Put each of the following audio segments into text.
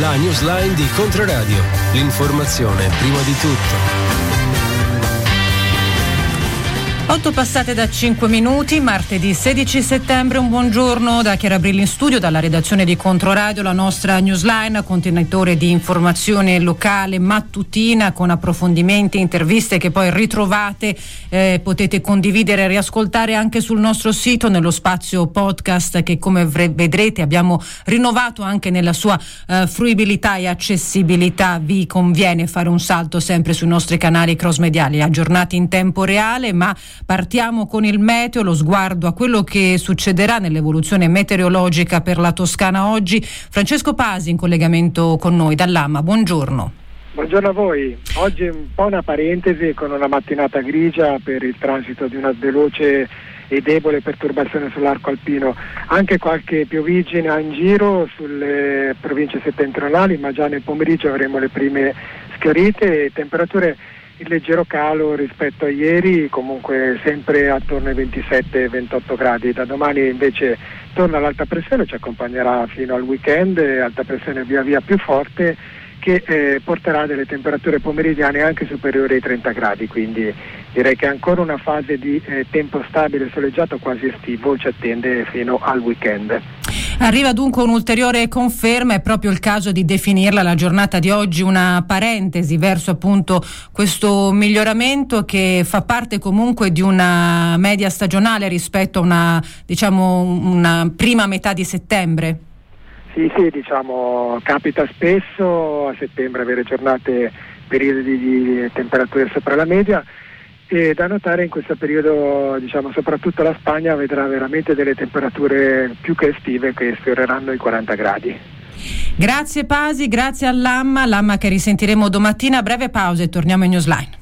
La newsline di Controradio. L'informazione prima di tutto. 8 passate da 5 minuti, martedì 16 settembre, un buongiorno da Chiara Brilli in studio, dalla redazione di Controradio, la nostra newsline, contenitore di informazione locale mattutina con approfondimenti, interviste che poi ritrovate, potete condividere e riascoltare anche sul nostro sito, nello spazio podcast che come vedrete abbiamo rinnovato anche nella sua fruibilità e accessibilità. Vi conviene fare un salto sempre sui nostri canali cross mediali aggiornati in tempo reale, ma partiamo con il meteo, lo sguardo a quello che succederà nell'evoluzione meteorologica per la Toscana oggi. Francesco Pasi in collegamento con noi dall'AMA, buongiorno. Buongiorno a voi. Oggi è un po' una parentesi con una mattinata grigia per il transito di una veloce e debole perturbazione sull'arco alpino, anche qualche pioviggina in giro sulle province settentrionali, ma già nel pomeriggio avremo le prime schiarite e temperature in leggero calo rispetto a ieri, comunque sempre attorno ai 27-28 gradi. Da domani invece torna l'alta pressione, ci accompagnerà fino al weekend, alta pressione via via più forte che porterà delle temperature pomeridiane anche superiori ai 30 gradi, quindi direi che ancora una fase di tempo stabile, soleggiato, quasi estivo ci attende fino al weekend. Arriva dunque un'ulteriore conferma, è proprio il caso di definirla la giornata di oggi una parentesi verso appunto questo miglioramento che fa parte comunque di una media stagionale rispetto a una prima metà di settembre. Sì, capita spesso a settembre avere giornate, periodi di temperature sopra la media, e da notare in questo periodo, soprattutto la Spagna vedrà veramente delle temperature più che estive che sfioreranno i 40 gradi. Grazie Pasi, grazie all'AMA che risentiremo domattina. Breve pausa e torniamo in Newsline.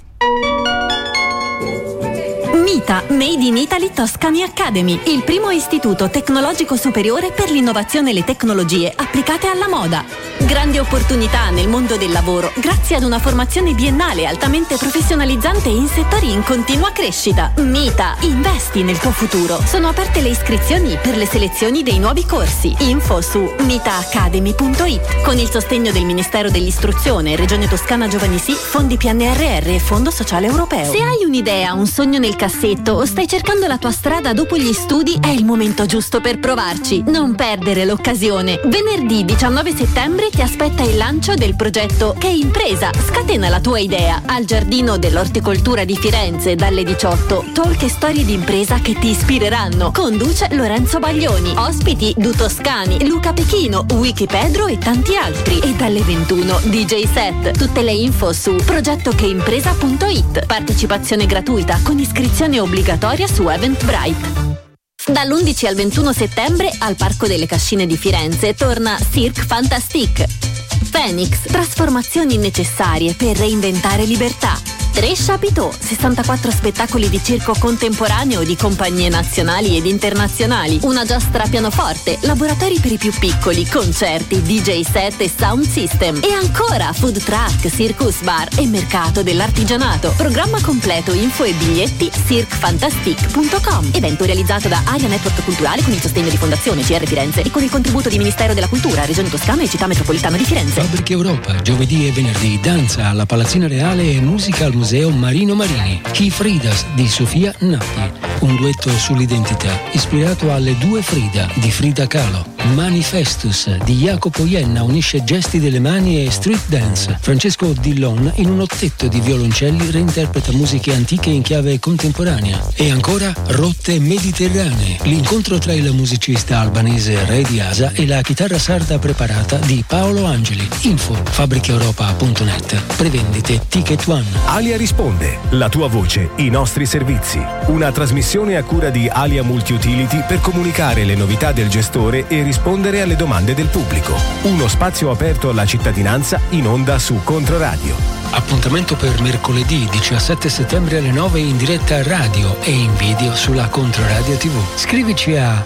MITA, Made in Italy Toscani Academy, il primo istituto tecnologico superiore per l'innovazione e le tecnologie applicate alla moda. Grandi opportunità nel mondo del lavoro grazie ad una formazione biennale altamente professionalizzante in settori in continua crescita. MITA, investi nel tuo futuro. Sono aperte le iscrizioni per le selezioni dei nuovi corsi. Info su mitaacademy.it con il sostegno del Ministero dell'Istruzione, Regione Toscana Giovani Sì, fondi PNRR e Fondo Sociale Europeo. Se hai un'idea, un sogno nel cassetto o stai cercando la tua strada dopo gli studi, è il momento giusto per provarci. Non perdere l'occasione. Venerdì 19 settembre ti aspetta il lancio del progetto Che Impresa? Scatena la tua idea al Giardino dell'Orticoltura di Firenze dalle 18. Talk e storie di impresa che ti ispireranno. Conduce Lorenzo Baglioni. Ospiti Du Toscani, Luca Pechino, Wiki Pedro e tanti altri. E dalle 21 DJ set. Tutte le info su progettocheimpresa.it. Partecipazione gratuita con iscrizione obbligatoria su Eventbrite. Dall'11 al 21 settembre al Parco delle Cascine di Firenze torna Cirque Fantastique. Phoenix, trasformazioni necessarie per reinventare libertà. 3 chapiteaux, 64 spettacoli di circo contemporaneo di compagnie nazionali ed internazionali, una giostra pianoforte, laboratori per i più piccoli, concerti, DJ set e sound system. E ancora food truck, circus bar e mercato dell'artigianato. Programma completo, info e biglietti cirquefantastique.com. Evento realizzato da Aria Network Culturale con il sostegno di Fondazione CR Firenze e con il contributo di Ministero della Cultura, Regione Toscana e Città Metropolitana di Firenze. Fabbriche Europa, giovedì e venerdì, danza alla Palazzina Reale e musica al Museo Marino Marini. Chi Fridas di Sofia Nappi, un duetto sull'identità ispirato alle due Frida di Frida Kahlo. Manifestus di Jacopo Ienna unisce gesti delle mani e street dance. Francesco Dillon in un ottetto di violoncelli reinterpreta musiche antiche in chiave contemporanea. E ancora Rotte Mediterranee, l'incontro tra il musicista albanese Re di Asa e la chitarra sarda preparata di Paolo Angeli. Info fabbricheeuropa.net. Prevendite Ticket One. Alia risponde, la tua voce, i nostri servizi. Una trasmissione a cura di Alia Multiutility per comunicare le novità del gestore e rispondere alle domande del pubblico. Uno spazio aperto alla cittadinanza in onda su Controradio. Appuntamento per mercoledì 17 settembre alle 9 in diretta radio e in video sulla Controradio TV. Scrivici a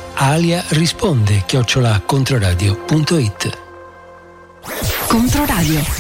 aliarisponde@controradio.it. Controradio.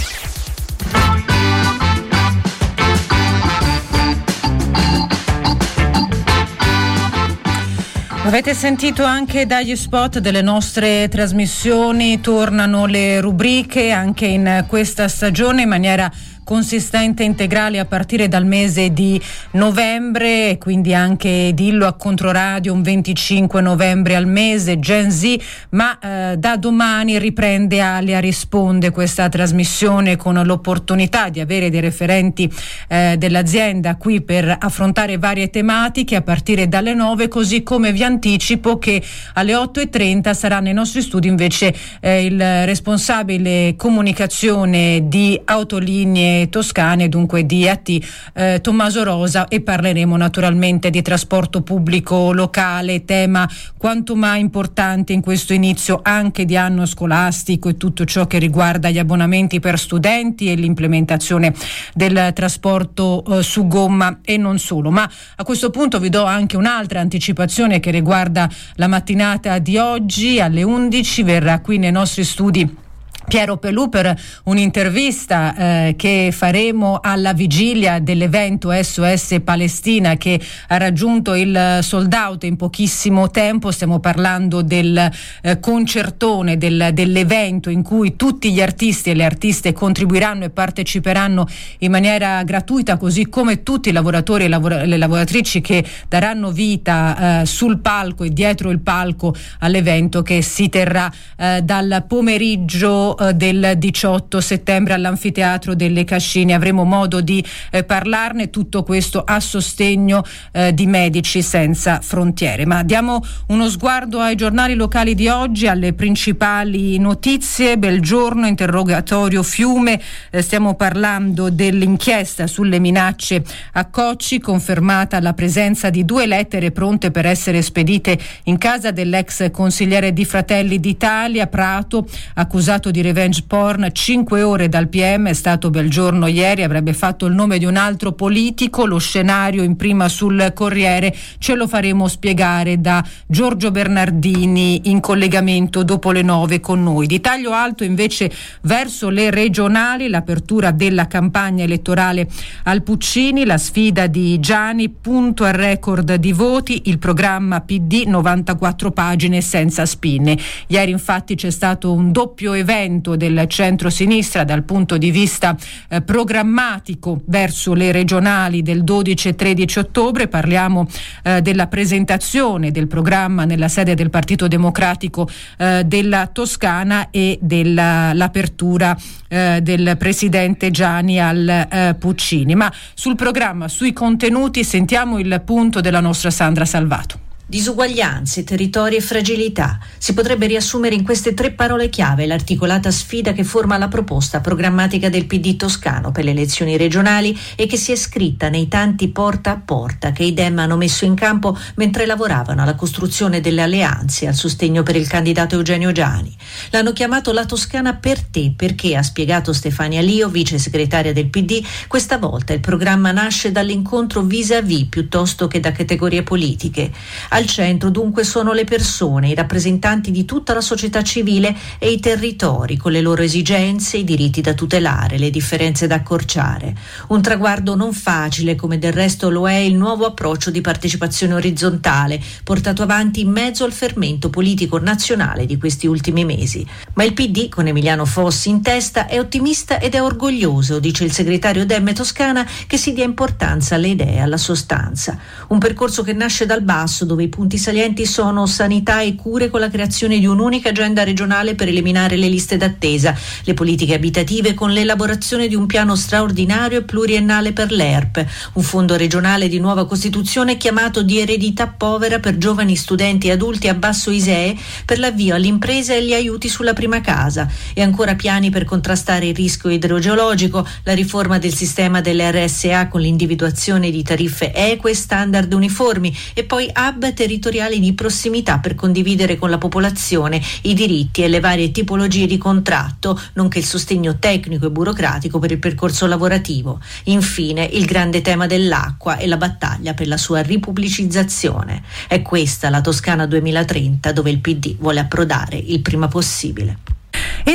Avete sentito anche dagli spot delle nostre trasmissioni, tornano le rubriche anche in questa stagione in maniera consistente e integrale a partire dal mese di novembre, e quindi anche Dillo a Controradio un 25 novembre al mese, Gen Z, ma da domani riprende Alia Risponde, questa trasmissione con l'opportunità di avere dei referenti dell'azienda qui per affrontare varie tematiche a partire dalle 9, così come vi anticipo che alle 8:30 sarà nei nostri studi invece il responsabile comunicazione di Autolinee Toscane, dunque di AT, Tommaso Rosa, e parleremo naturalmente di trasporto pubblico locale, tema quanto mai importante in questo inizio anche di anno scolastico, e tutto ciò che riguarda gli abbonamenti per studenti e l'implementazione del trasporto su gomma e non solo. Ma a questo punto vi do anche un'altra anticipazione che riguarda la mattinata di oggi. Alle 11 verrà qui nei nostri studi Piero Pelù per un'intervista che faremo alla vigilia dell'evento SOS Palestina, che ha raggiunto il sold out in pochissimo tempo. Stiamo parlando del concertone dell'evento in cui tutti gli artisti e le artiste contribuiranno e parteciperanno in maniera gratuita, così come tutti i lavoratori e le lavoratrici che daranno vita sul palco e dietro il palco all'evento, che si terrà dal pomeriggio del 18 settembre all'Anfiteatro delle Cascine. Avremo modo di parlarne, tutto questo a sostegno di Medici Senza Frontiere. Ma diamo uno sguardo ai giornali locali di oggi, alle principali notizie. Bel giorno, interrogatorio Fiume, stiamo parlando dell'inchiesta sulle minacce a Cocci, confermata la presenza di 2 lettere pronte per essere spedite in casa dell'ex consigliere di Fratelli d'Italia Prato, accusato di revenge porn. 5 ore dal PM. È stato Bel giorno ieri, avrebbe fatto il nome di un altro politico. Lo scenario in prima sul Corriere, ce lo faremo spiegare da Giorgio Bernardini in collegamento dopo le 9 con noi. Di taglio alto invece verso le regionali, l'apertura della campagna elettorale al Puccini, la sfida di Gianni, punto al record di voti, il programma PD 94 pagine senza spinne. Ieri infatti c'è stato un doppio evento del centro-sinistra dal punto di vista programmatico verso le regionali del 12 e 13 ottobre. Parliamo della presentazione del programma nella sede del Partito Democratico della Toscana e dell'apertura del presidente Gianni al Puccini. Ma sul programma, sui contenuti, sentiamo il punto della nostra Sandra Salvato. Disuguaglianze, territori e fragilità. Si potrebbe riassumere in queste 3 parole chiave l'articolata sfida che forma la proposta programmatica del PD toscano per le elezioni regionali e che si è scritta nei tanti porta a porta che i Dem hanno messo in campo mentre lavoravano alla costruzione delle alleanze al sostegno per il candidato Eugenio Giani. L'hanno chiamato La Toscana per te perché, ha spiegato Stefania Lio, vice segretaria del PD, questa volta il programma nasce dall'incontro vis-à-vis piuttosto che da categorie politiche. Al centro dunque sono le persone, i rappresentanti di tutta la società civile e i territori, con le loro esigenze, i diritti da tutelare, le differenze da accorciare. Un traguardo non facile, come del resto lo è il nuovo approccio di partecipazione orizzontale, portato avanti in mezzo al fermento politico nazionale di questi ultimi mesi. Ma il PD, con Emiliano Fossi in testa, è ottimista ed è orgoglioso, dice il segretario Dem Toscana, che si dia importanza alle idee e alla sostanza. Un percorso che nasce dal basso, dove i punti salienti sono sanità e cure, con la creazione di un'unica agenda regionale per eliminare le liste d'attesa, le politiche abitative con l'elaborazione di un piano straordinario e pluriennale per l'ERP, un fondo regionale di nuova costituzione chiamato di eredità povera per giovani, studenti e adulti a basso ISEE per l'avvio all'impresa e gli aiuti sulla prima casa, e ancora piani per contrastare il rischio idrogeologico, la riforma del sistema delle RSA con l'individuazione di tariffe eque e standard uniformi, e poi hub territoriali di prossimità per condividere con la popolazione i diritti e le varie tipologie di contratto, nonché il sostegno tecnico e burocratico per il percorso lavorativo. Infine, il grande tema dell'acqua e la battaglia per la sua ripubblicizzazione. È questa la Toscana 2030, dove il PD vuole approdare il prima possibile. In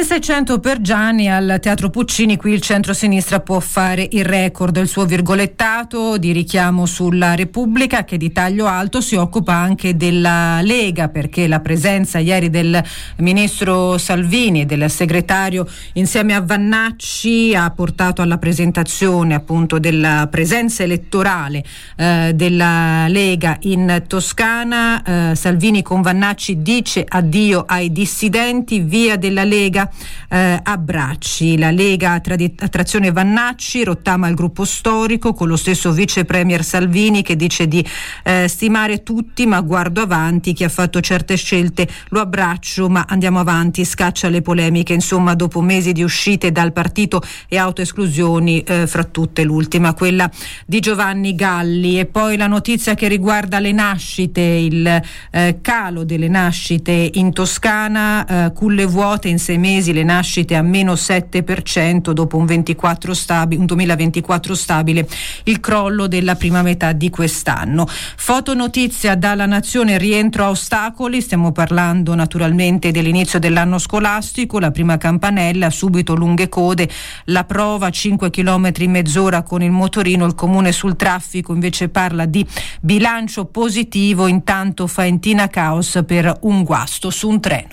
1600 per Gianni al Teatro Puccini. Qui il centro-sinistra può fare il record. Il suo virgolettato di richiamo sulla Repubblica, che di taglio alto si occupa anche della Lega, perché la presenza ieri del ministro Salvini e del segretario insieme a Vannacci ha portato alla presentazione appunto della presenza elettorale della Lega in Toscana. Salvini con Vannacci dice addio ai dissidenti, via della Lega, abbracci. La Lega a trazione Vannacci rottama il gruppo storico con lo stesso vice premier Salvini che dice di stimare tutti, ma guardo avanti, chi ha fatto certe scelte lo abbraccio, ma andiamo avanti, scaccia le polemiche. Insomma, dopo mesi di uscite dal partito e autoesclusioni, fra tutte l'ultima quella di Giovanni Galli. E poi la notizia che riguarda le nascite, il calo delle nascite in Toscana, culle vuote in 6 mesi, le nascite a meno 7% dopo un 2024 stabile, il crollo della prima metà di quest'anno. Fotonotizia dalla Nazione, rientro a ostacoli, stiamo parlando naturalmente dell'inizio dell'anno scolastico, la prima campanella, subito lunghe code, la prova 5 km in mezz'ora con il motorino, il comune sul traffico invece parla di bilancio positivo, intanto Faentina caos per un guasto su un treno.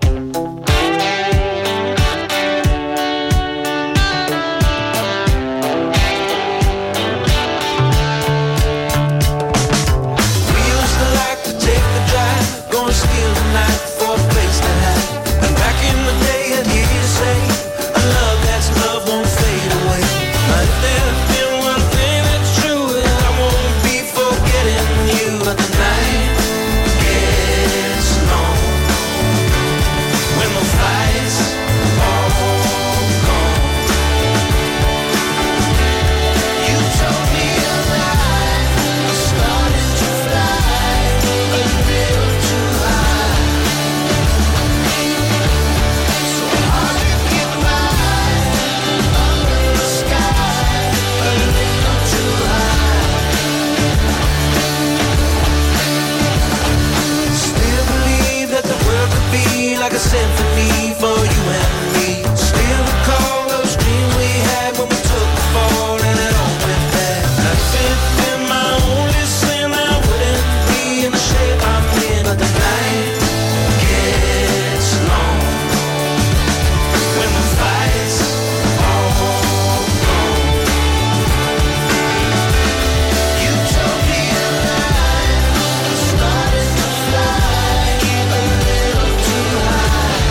Like a symphony for you and me. Still recall those dreams we had when we took the fall and it all went bad. If it been my only sin, I wouldn't be in the shape I'm in. But the night gets long when the fight's all gone. You told me a lie, I started to fly a little too high.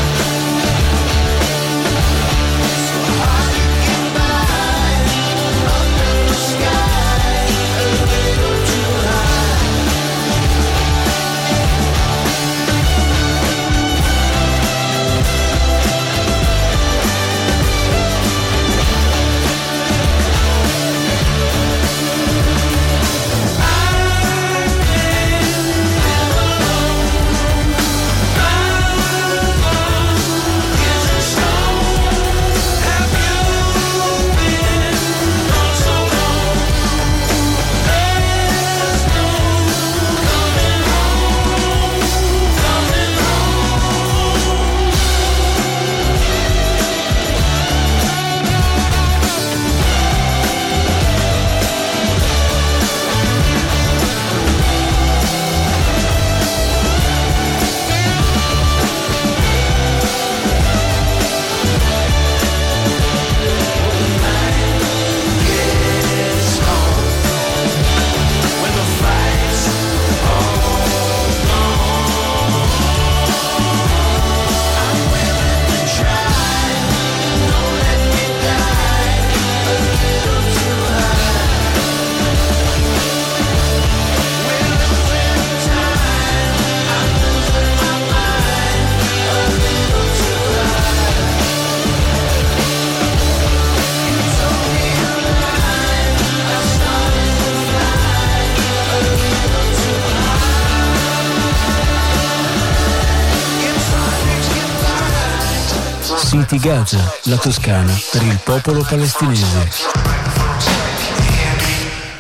City Gaza, la Toscana per il popolo palestinese.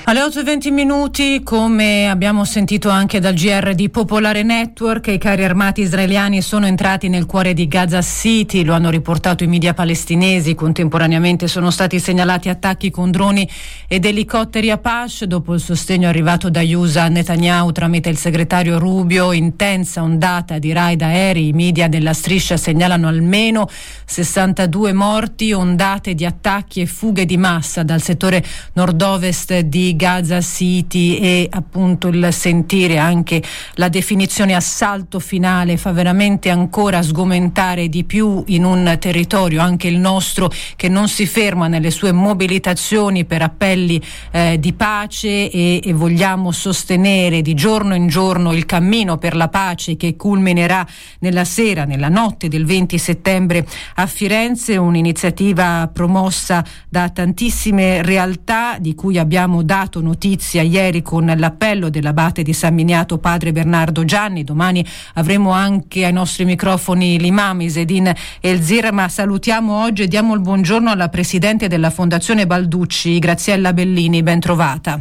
Alle 8:20, come abbiamo sentito anche dal GR di Popolare Network, i carri armati israeliani sono entrati nel cuore di Gaza City, lo hanno riportato i media palestinesi. Contemporaneamente sono stati segnalati attacchi con droni ed elicotteri Apache dopo il sostegno arrivato da USA a Netanyahu tramite il segretario Rubio. Intensa ondata di raid aerei, i media della striscia segnalano almeno 62 morti, ondate di attacchi e fughe di massa dal settore nord-ovest di Gaza City, e appunto il sentire anche la definizione assalto finale fa veramente ancora sgomentare di più in un territorio, anche il nostro, che non si ferma nelle sue mobilitazioni per appelli di pace e vogliamo sostenere di giorno in giorno il cammino per la pace che culminerà nella notte del 20 settembre a Firenze, un'iniziativa promossa da tantissime realtà di cui abbiamo dato notizia ieri con l'appello dell'abate di San Miniato padre Bernardo Gianni. Domani avremo anche ai nostri microfoni l'imam Isedin Elzir, ma salutiamo oggi e diamo il buongiorno alla presidente della Fondazione Balducci, Graziella Bellini. Ben trovata.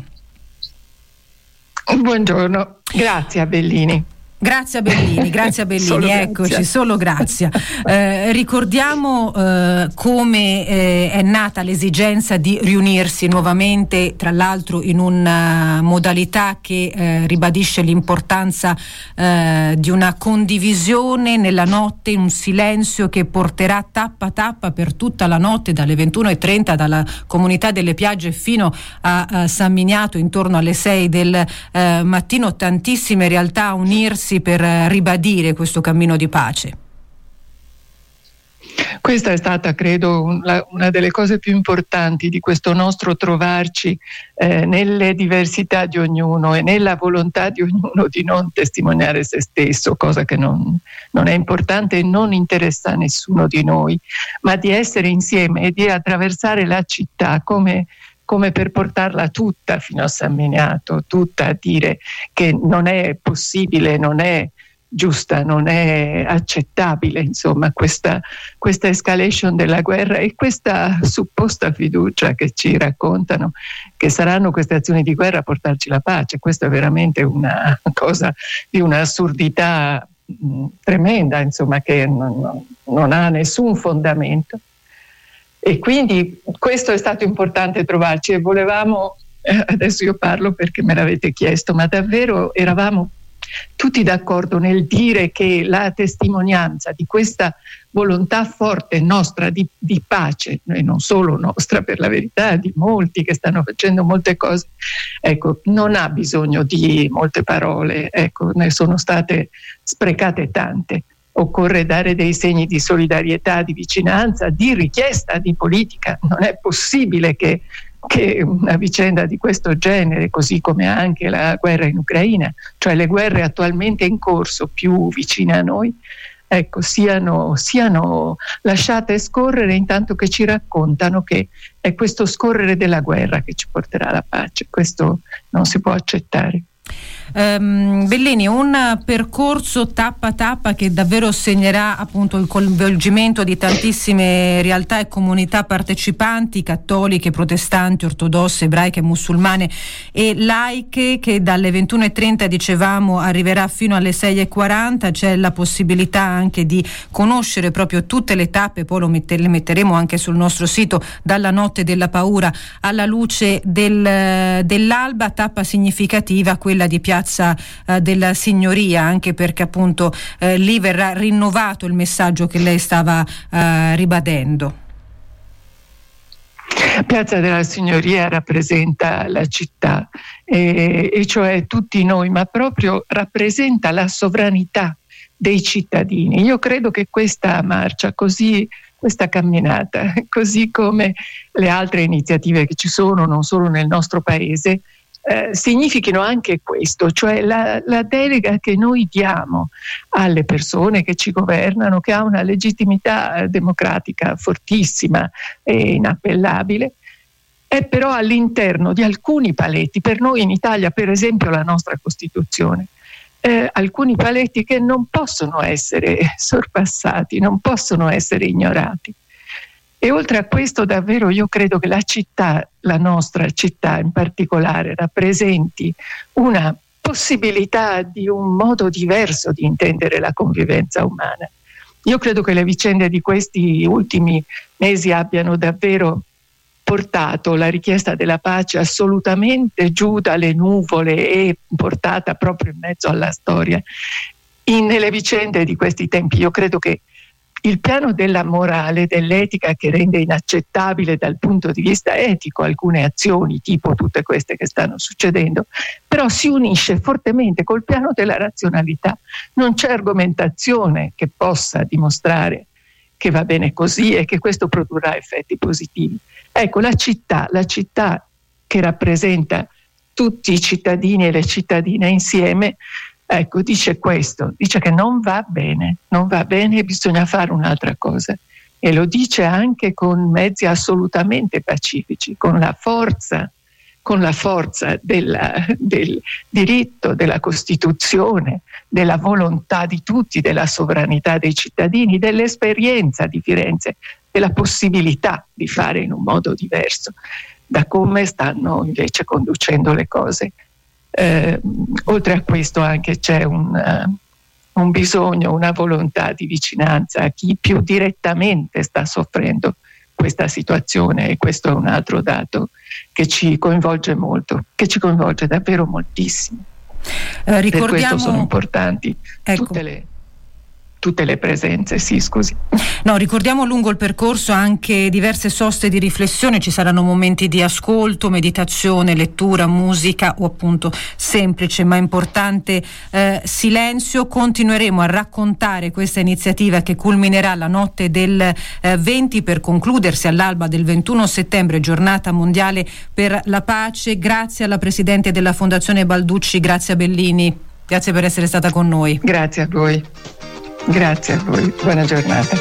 Buongiorno, grazie a Bellini. Grazie a Bellini, Solo eccoci, grazie. solo grazie. Ricordiamo come è nata l'esigenza di riunirsi nuovamente, tra l'altro in una modalità che ribadisce l'importanza di una condivisione nella notte, un silenzio che porterà tappa tappa per tutta la notte, dalle 21:30 dalla Comunità delle Piagge fino a San Miniato, intorno alle 6 del mattino, tantissime realtà a unirsi per ribadire questo cammino di pace. Questa è stata, credo, una delle cose più importanti di questo nostro trovarci nelle diversità di ognuno e nella volontà di ognuno di non testimoniare se stesso, cosa che non è importante e non interessa a nessuno di noi, ma di essere insieme e di attraversare la città come per portarla tutta fino a San Miniato, tutta a dire che non è possibile, non è giusta, non è accettabile, insomma, questa escalation della guerra e questa supposta fiducia che ci raccontano che saranno queste azioni di guerra a portarci la pace. Questa è veramente una cosa di un'assurdità tremenda, insomma, che non ha nessun fondamento. E quindi questo è stato importante trovarci e volevamo, adesso io parlo perché me l'avete chiesto, ma davvero eravamo tutti d'accordo nel dire che la testimonianza di questa volontà forte nostra di pace, e non solo nostra per la verità, di molti che stanno facendo molte cose, ecco, non ha bisogno di molte parole, ecco, ne sono state sprecate tante. Occorre dare dei segni di solidarietà, di vicinanza, di richiesta di politica. Non è possibile che una vicenda di questo genere, così come anche la guerra in Ucraina, cioè le guerre attualmente in corso più vicine a noi, ecco, siano lasciate scorrere intanto che ci raccontano che è questo scorrere della guerra che ci porterà alla pace. Questo non si può accettare. Bellini, un percorso tappa tappa che davvero segnerà appunto il coinvolgimento di tantissime realtà e comunità partecipanti, cattoliche, protestanti, ortodosse, ebraiche, musulmane e laiche, che dalle 21:30 dicevamo arriverà fino alle 6:40. C'è la possibilità anche di conoscere proprio tutte le tappe, poi le metteremo anche sul nostro sito, dalla notte della paura alla luce dell'alba. Tappa significativa quella di Piazza della Signoria, anche perché appunto lì verrà rinnovato il messaggio che lei stava ribadendo. Piazza della Signoria rappresenta la città e cioè tutti noi, ma proprio rappresenta la sovranità dei cittadini. Io credo che questa marcia, questa camminata, così come le altre iniziative che ci sono non solo nel nostro paese, significhino anche questo, cioè la delega che noi diamo alle persone che ci governano, che ha una legittimità democratica fortissima e inappellabile, è però all'interno di alcuni paletti. Per noi in Italia, per esempio, la nostra Costituzione, alcuni paletti che non possono essere sorpassati, non possono essere ignorati. E oltre a questo davvero io credo che la città, la nostra città in particolare, rappresenti una possibilità di un modo diverso di intendere la convivenza umana. Io credo che le vicende di questi ultimi mesi abbiano davvero portato la richiesta della pace assolutamente giù dalle nuvole e portata proprio in mezzo alla storia. Nelle vicende di questi tempi io credo che il piano della morale, dell'etica, che rende inaccettabile dal punto di vista etico alcune azioni, tipo tutte queste che stanno succedendo, però si unisce fortemente col piano della razionalità. Non c'è argomentazione che possa dimostrare che va bene così e che questo produrrà effetti positivi. Ecco, la città che rappresenta tutti i cittadini e le cittadine insieme, ecco, dice questo, dice che non va bene e bisogna fare un'altra cosa. E lo dice anche con mezzi assolutamente pacifici, con la forza del diritto, della Costituzione, della volontà di tutti, della sovranità dei cittadini, dell'esperienza di Firenze, della possibilità di fare in un modo diverso da come stanno invece conducendo le cose. Oltre a questo anche c'è un bisogno, una volontà di vicinanza a chi più direttamente sta soffrendo questa situazione, e questo è un altro dato che ci coinvolge molto, che ci coinvolge davvero moltissimo. Per questo sono importanti tutte le presenze. Sì, scusi. No, ricordiamo lungo il percorso anche diverse soste di riflessione, ci saranno momenti di ascolto, meditazione, lettura, musica o appunto semplice ma importante silenzio. Continueremo a raccontare questa iniziativa che culminerà la notte del 20 per concludersi all'alba del 21 settembre, giornata mondiale per la pace. Grazie alla Presidente della Fondazione Balducci, Grazia Bellini, grazie per essere stata con noi. Grazie a voi. Grazie a voi, buona giornata.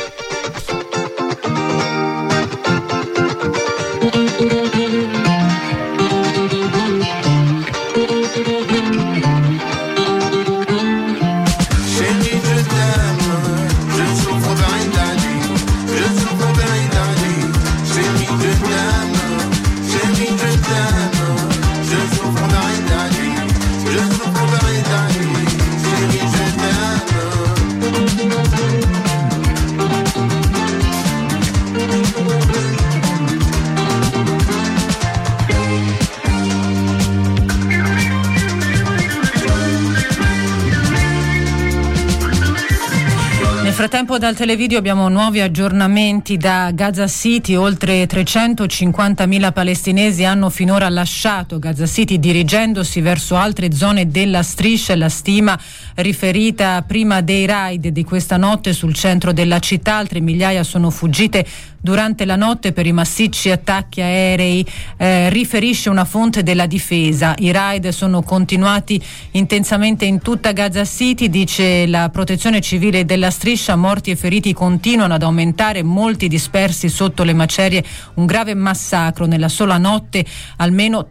Nel frattempo dal televideo abbiamo nuovi aggiornamenti da Gaza City. Oltre 350.000 palestinesi hanno finora lasciato Gaza City dirigendosi verso altre zone della striscia. La stima riferita prima dei raid di questa notte sul centro della città. Altre migliaia sono fuggite durante la notte per i massicci attacchi aerei, riferisce una fonte della difesa. I raid sono continuati intensamente in tutta Gaza City, dice la protezione civile della striscia. Morti e feriti continuano ad aumentare, molti dispersi sotto le macerie, un grave massacro nella sola notte, almeno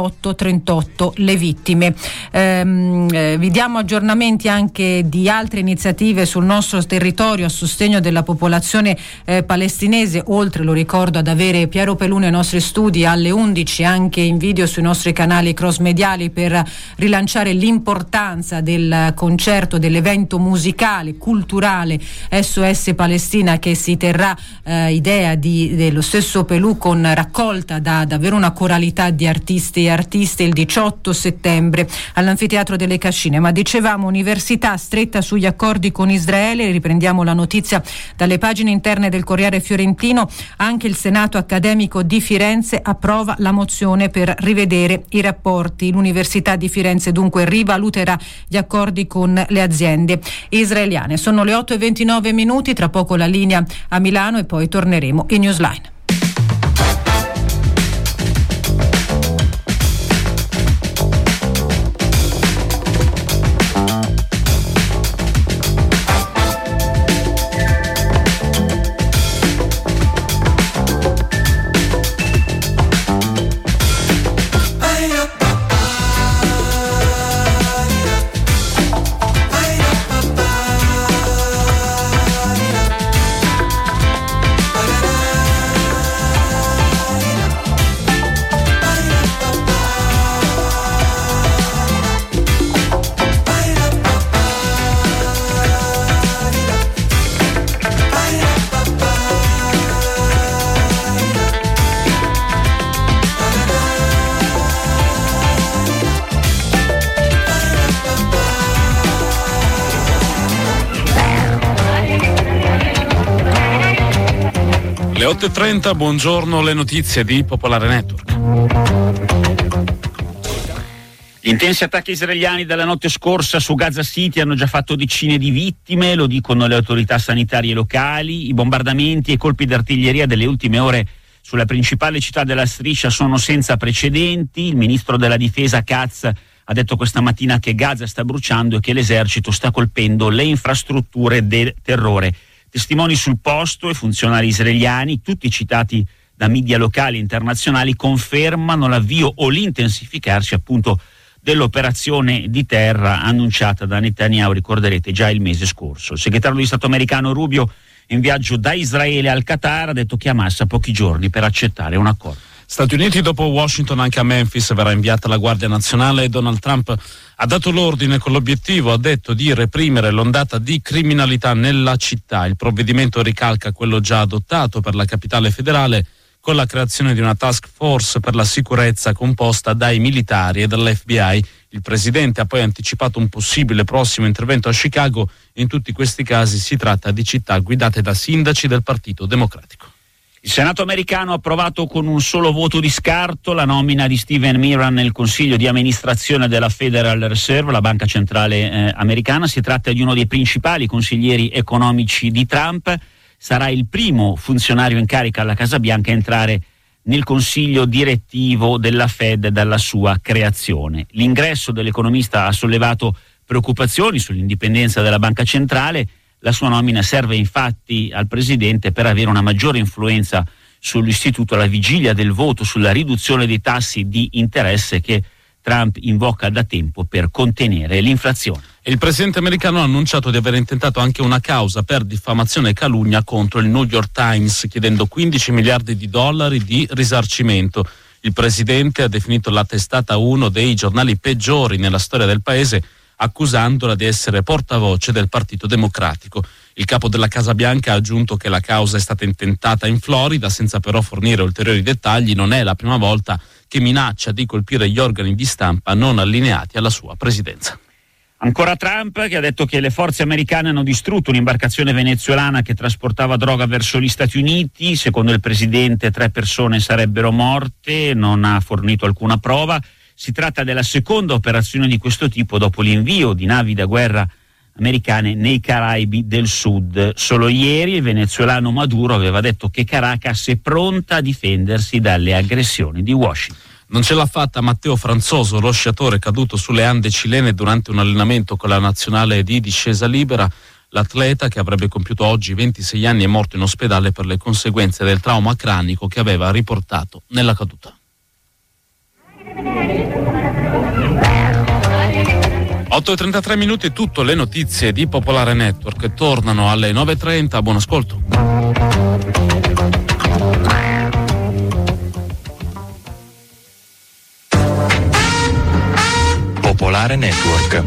38 le vittime. Vi diamo aggiornamenti anche di altre iniziative sul nostro territorio a sostegno della popolazione palestinese. Oltre, lo ricordo, ad avere Piero Pelù nei nostri studi alle 11 anche in video sui nostri canali cross mediali per rilanciare l'importanza del concerto, dell'evento musicale, culturale SOS Palestina che si terrà, idea dello stesso Pelù, con raccolta da davvero una coralità di artisti e artiste il 18 settembre all'Anfiteatro delle Cascine. Ma dicevamo, università stretta sugli accordi con Israele. Riprendiamo la notizia dalle pagine interne del Corriere Fiorentino. Anche il Senato accademico di Firenze approva la mozione per rivedere i rapporti. L'Università di Firenze dunque rivaluterà gli accordi con le aziende israeliane. Sono le 8:29, tra poco la linea a Milano e poi torneremo in Newsline. Le 8.30, buongiorno, le notizie di Popolare Network. Gli intensi attacchi israeliani della notte scorsa su Gaza City hanno già fatto decine di vittime, lo dicono le autorità sanitarie locali. I bombardamenti e colpi d'artiglieria delle ultime ore sulla principale città della striscia sono senza precedenti. Il ministro della difesa Katz ha detto questa mattina che Gaza sta bruciando e che l'esercito sta colpendo le infrastrutture del terrore. Testimoni sul posto e funzionari israeliani, tutti citati da media locali e internazionali, confermano l'avvio o l'intensificarsi appunto dell'operazione di terra annunciata da Netanyahu, ricorderete, già il mese scorso. Il segretario di Stato americano Rubio, in viaggio da Israele al Qatar, ha detto che Hamas ha pochi giorni per accettare un accordo. Stati Uniti, dopo Washington anche a Memphis verrà inviata la Guardia Nazionale e Donald Trump ha dato l'ordine con l'obiettivo, ha detto, di reprimere l'ondata di criminalità nella città. Il provvedimento ricalca quello già adottato per la capitale federale con la creazione di una task force per la sicurezza composta dai militari e dall'FBI. Il presidente ha poi anticipato un possibile prossimo intervento a Chicago. In tutti questi casi si tratta di città guidate da sindaci del Partito Democratico. Il Senato americano ha approvato con un solo voto di scarto la nomina di Steven Miran nel consiglio di amministrazione della Federal Reserve, la banca centrale americana. Si tratta di uno dei principali consiglieri economici di Trump. Sarà il primo funzionario in carica alla Casa Bianca a entrare nel consiglio direttivo della Fed dalla sua creazione. L'ingresso dell'economista ha sollevato preoccupazioni sull'indipendenza della banca centrale. La sua nomina serve infatti al presidente per avere una maggiore influenza sull'istituto alla vigilia del voto sulla riduzione dei tassi di interesse che Trump invoca da tempo per contenere l'inflazione. Il presidente americano ha annunciato di aver intentato anche una causa per diffamazione e calunnia contro il New York Times, chiedendo 15 miliardi di dollari di risarcimento. Il presidente ha definito la testata uno dei giornali peggiori nella storia del paese, accusandola di essere portavoce del Partito Democratico. Il capo della Casa Bianca ha aggiunto che la causa è stata intentata in Florida, senza però fornire ulteriori dettagli. Non è la prima volta che minaccia di colpire gli organi di stampa non allineati alla sua presidenza. Ancora Trump, che ha detto che le forze americane hanno distrutto un'imbarcazione venezuelana che trasportava droga verso gli Stati Uniti. Secondo il presidente 3 persone sarebbero morte, non ha fornito alcuna prova. Si tratta della seconda operazione di questo tipo dopo l'invio di navi da guerra americane nei Caraibi del Sud. Solo ieri il venezuelano Maduro aveva detto che Caracas è pronta a difendersi dalle aggressioni di Washington. Non ce l'ha fatta Matteo Franzoso, lo sciatore caduto sulle Ande cilene durante un allenamento con la nazionale di discesa libera. L'atleta, che avrebbe compiuto oggi 26 anni, è morto in ospedale per le conseguenze del trauma cranico che aveva riportato nella caduta. 8.33 minuti, tutto le notizie di Popolare Network tornano alle 9.30. Buon ascolto. Popolare Network.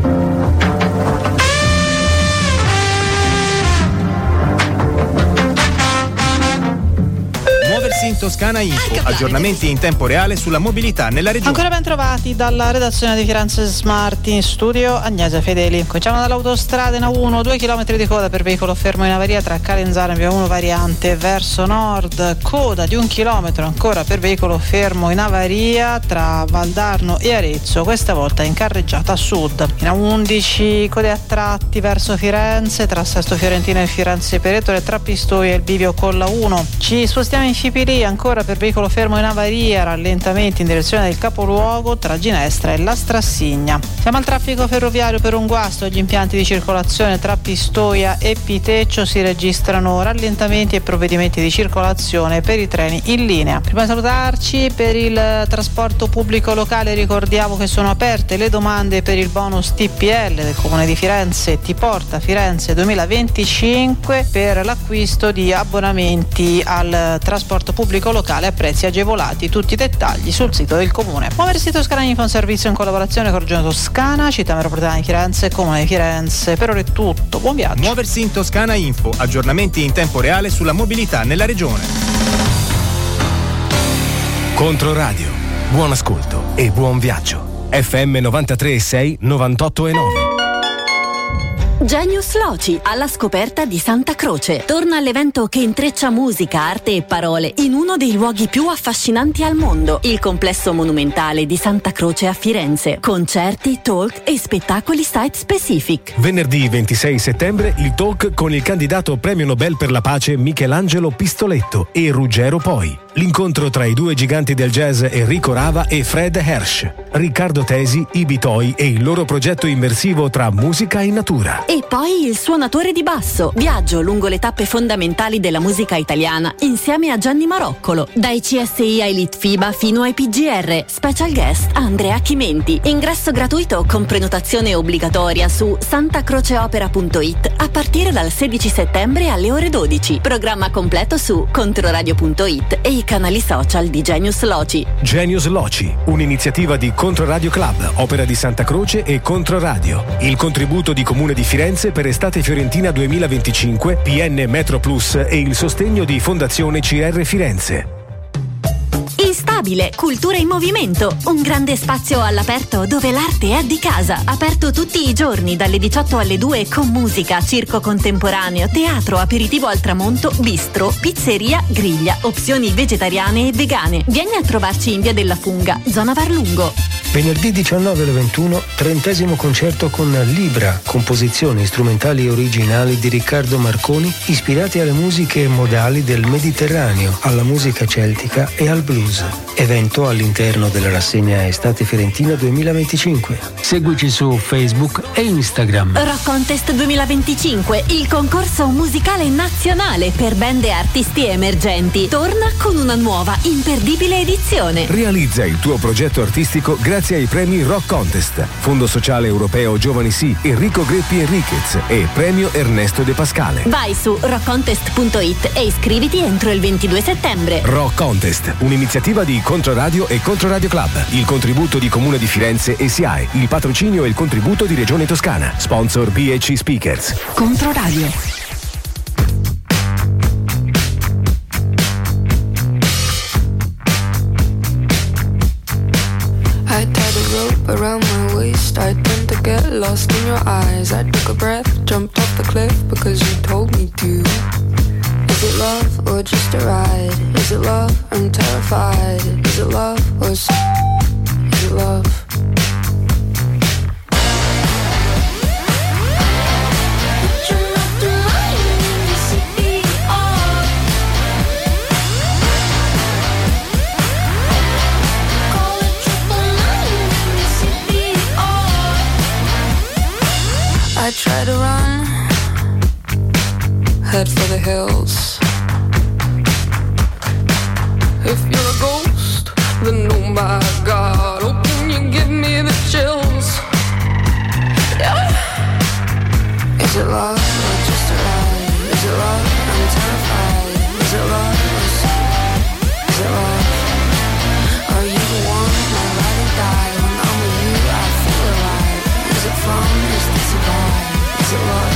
Muoversi in Toscana Info, aggiornamenti in tempo reale sulla mobilità nella regione. Ancora ben trovati dalla redazione di Firenze Smart, in studio Agnese Fedeli. Cominciamo dall'autostrada in A1, 2 km di coda per veicolo fermo in avaria tra Calenzano e via 1 variante verso nord, coda di 1 chilometro ancora per veicolo fermo in avaria tra Valdarno e Arezzo, questa volta in carreggiata sud. In A11 code a tratti verso Firenze tra Sesto Fiorentino e Firenze Peretore, tra Pistoia e il bivio con la 1. Ci spostiamo in Scipili, ancora per veicolo fermo in avaria, rallentamenti in direzione del capoluogo tra Ginestra e la Strassigna. Siamo al traffico ferroviario per un guasto agli impianti di circolazione tra Pistoia e Piteccio, si registrano rallentamenti e provvedimenti di circolazione per i treni in linea. Prima di salutarci, per il trasporto pubblico locale ricordiamo che sono aperte le domande per il bonus TPL del Comune di Firenze, Ti Porta Firenze 2025, per l'acquisto di abbonamenti al trasporto pubblico locale a prezzi agevolati. Tutti i dettagli sul sito del Comune. Muoversi Toscana Info, un servizio in collaborazione con Regione Toscana, Città Metropolitana di Firenze e Comune di Firenze. Per ora è tutto, buon viaggio. Muoversi in Toscana Info, aggiornamenti in tempo reale sulla mobilità nella regione. Controradio, buon ascolto e buon viaggio. FM 93.6, 98.9. Genius Loci, alla scoperta di Santa Croce. Torna all'evento che intreccia musica, arte e parole in uno dei luoghi più affascinanti al mondo, il complesso monumentale di Santa Croce a Firenze. Concerti, talk e spettacoli site specific. Venerdì 26 settembre il talk con il candidato premio Nobel per la pace Michelangelo Pistoletto e Ruggero Poi. L'incontro tra i due giganti del jazz Enrico Rava e Fred Hersch, Riccardo Tesi, i Bitoi e il loro progetto immersivo tra musica e natura. E poi il suonatore di basso, viaggio lungo le tappe fondamentali della musica italiana insieme a Gianni Maroccolo, dai CSI ai Litfiba fino ai PGR. Special guest Andrea Chimenti. Ingresso gratuito con prenotazione obbligatoria su santacroceopera.it a partire dal 16 settembre alle ore 12. Programma completo su controradio.it e i canali social di Genius Loci. Genius Loci, un'iniziativa di Controradio Club, Opera di Santa Croce e Controradio. Il contributo di Comune di Firenze per Estate Fiorentina 2025, PN Metro Plus e il sostegno di Fondazione CR Firenze. Instabile, cultura in movimento, un grande spazio all'aperto dove l'arte è di casa. Aperto tutti i giorni dalle 18 alle 2 con musica, circo contemporaneo, teatro, aperitivo al tramonto, bistro, pizzeria, griglia, opzioni vegetariane e vegane. Vieni a trovarci in via della Funga, zona Varlungo. Venerdì 19 alle 21, 30° concerto con Libra, composizioni strumentali originali di Riccardo Marconi ispirati alle musiche modali del Mediterraneo, alla musica celtica e al blues. Evento all'interno della rassegna Estate Fiorentina 2025. Seguici su Facebook e Instagram. Rock Contest 2025, il concorso musicale nazionale per band e artisti emergenti. Torna con una nuova, imperdibile edizione. Realizza il tuo progetto artistico grazie ai premi Rock Contest, Fondo Sociale Europeo Giovani Sì, Enrico Greppi Enriquez e Premio Ernesto De Pascale. Vai su rockcontest.it e iscriviti entro il 22 settembre. Rock Contest, un'iniziativa di Controradio e Controradio Club, il contributo di Comune di Firenze e SIAE, il patrocinio e il contributo di Regione Toscana. Sponsor BHC Speakers. Controradio. I tied a rope around my waist. I tend to get lost in your eyes. I took a breath, jumped off the cliff because you told me to. Is it love or just a ride? Is it love? I'm terrified. Is it love or is it love? I try to run, head for the hills. If you're a ghost, then oh my God, oh can you give me the chills? Yeah. Is it love or just a ride? Is it love? I'm terrified. Is it love or is it love? Are you the one I ride or die? When I'm with you, I feel alive. Is it fun? Is this a vibe? Is it love?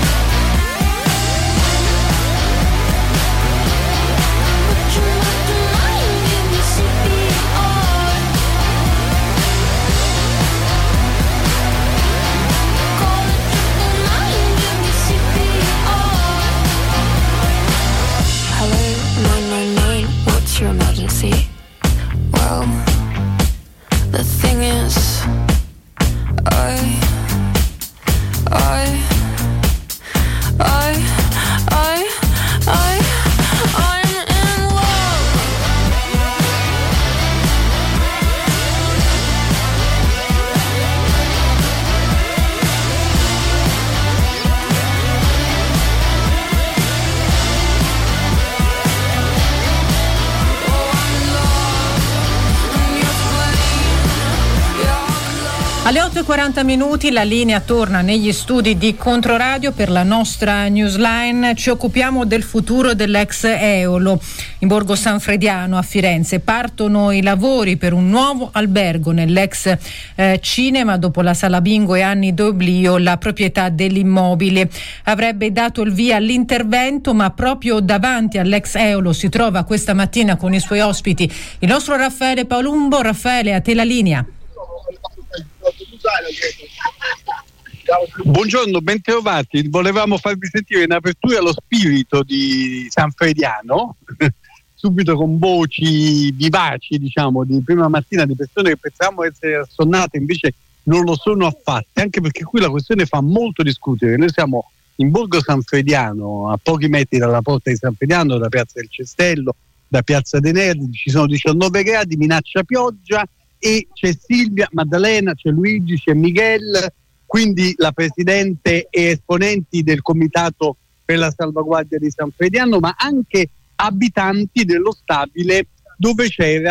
Your emergency? Well, the thing is, I'm in love. Alle 8:40 la linea torna negli studi di Controradio per la nostra newsline. Ci occupiamo del futuro dell'ex Eolo in Borgo San Frediano a Firenze. Partono i lavori per un nuovo albergo nell'ex cinema. Dopo la sala bingo e anni d'oblio, la proprietà dell'immobile avrebbe dato il via all'intervento, ma proprio davanti all'ex Eolo si trova questa mattina con i suoi ospiti il nostro Raffaele Palumbo. Raffaele, a te la linea. Buongiorno, bentrovati. Volevamo farvi sentire in apertura lo spirito di San Frediano, subito con voci vivaci, diciamo, di prima mattina, di persone che pensavamo essere assonnate, invece non lo sono affatte, anche perché qui la questione fa molto discutere. Noi siamo in Borgo San Frediano, a pochi metri dalla porta di San Frediano, da Piazza del Cestello, da Piazza dei Nervi, ci sono 19 gradi, minaccia pioggia, e c'è Silvia, Maddalena, c'è Luigi, c'è Miguel, quindi la Presidente e esponenti del Comitato per la salvaguardia di San Frediano, ma anche abitanti dello stabile dove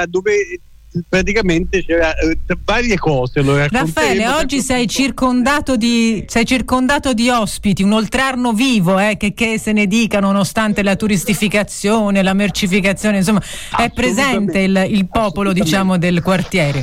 praticamente c'era varie cose. Raffaele, oggi sei circondato di ospiti, un oltrarno vivo, che se ne dica, nonostante la turistificazione, la mercificazione, insomma, è presente il popolo, diciamo, del quartiere.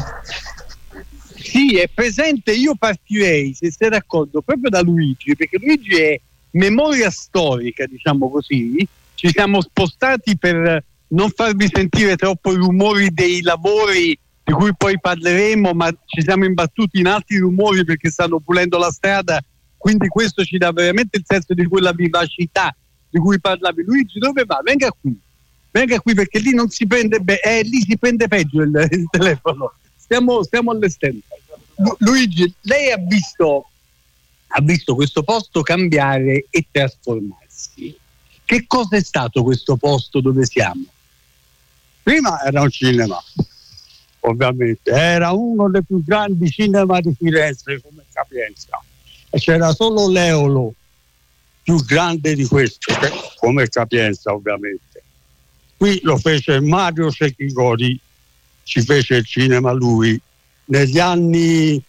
Sì, è presente. Io partirei, se sei d'accordo, proprio da Luigi, perché Luigi è memoria storica, diciamo così. Ci siamo spostati per non farvi sentire troppo i rumori dei lavori di cui poi parleremo, ma ci siamo imbattuti in altri rumori perché stanno pulendo la strada, quindi questo ci dà veramente il senso di quella vivacità di cui parlavi. Luigi, dove va? Venga qui perché lì non si prende lì si prende peggio il telefono. Stiamo all'esterno. Luigi, lei ha visto questo posto cambiare e trasformarsi. Che cosa è stato questo posto dove siamo? Prima era un cinema, ovviamente, era uno dei più grandi cinema di Firenze come capienza, e c'era solo l'Eolo più grande di questo come capienza, ovviamente. Qui lo fece Mario Secchigori, ci fece il cinema lui negli anni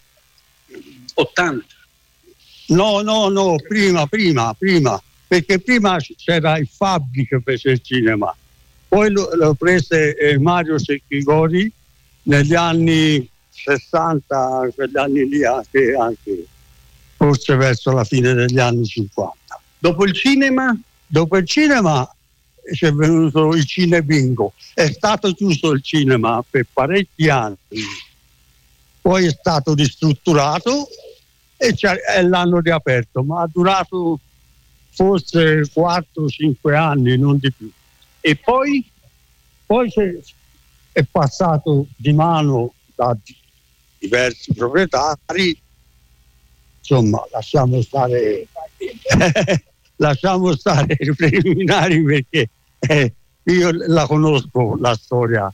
80. No, prima, perché prima c'era il Fabbri che fece il cinema, poi lo prese Mario Secchigori negli anni 60, quegli anni lì, anche forse verso la fine degli anni 50. Dopo il cinema c'è venuto il Cinebingo, è stato chiuso il cinema per parecchi anni, poi è stato ristrutturato e l'hanno riaperto, ma ha durato forse 4-5 anni, non di più. E poi è passato di mano da diversi proprietari. Insomma, lasciamo stare i preliminari, perché io la conosco la storia.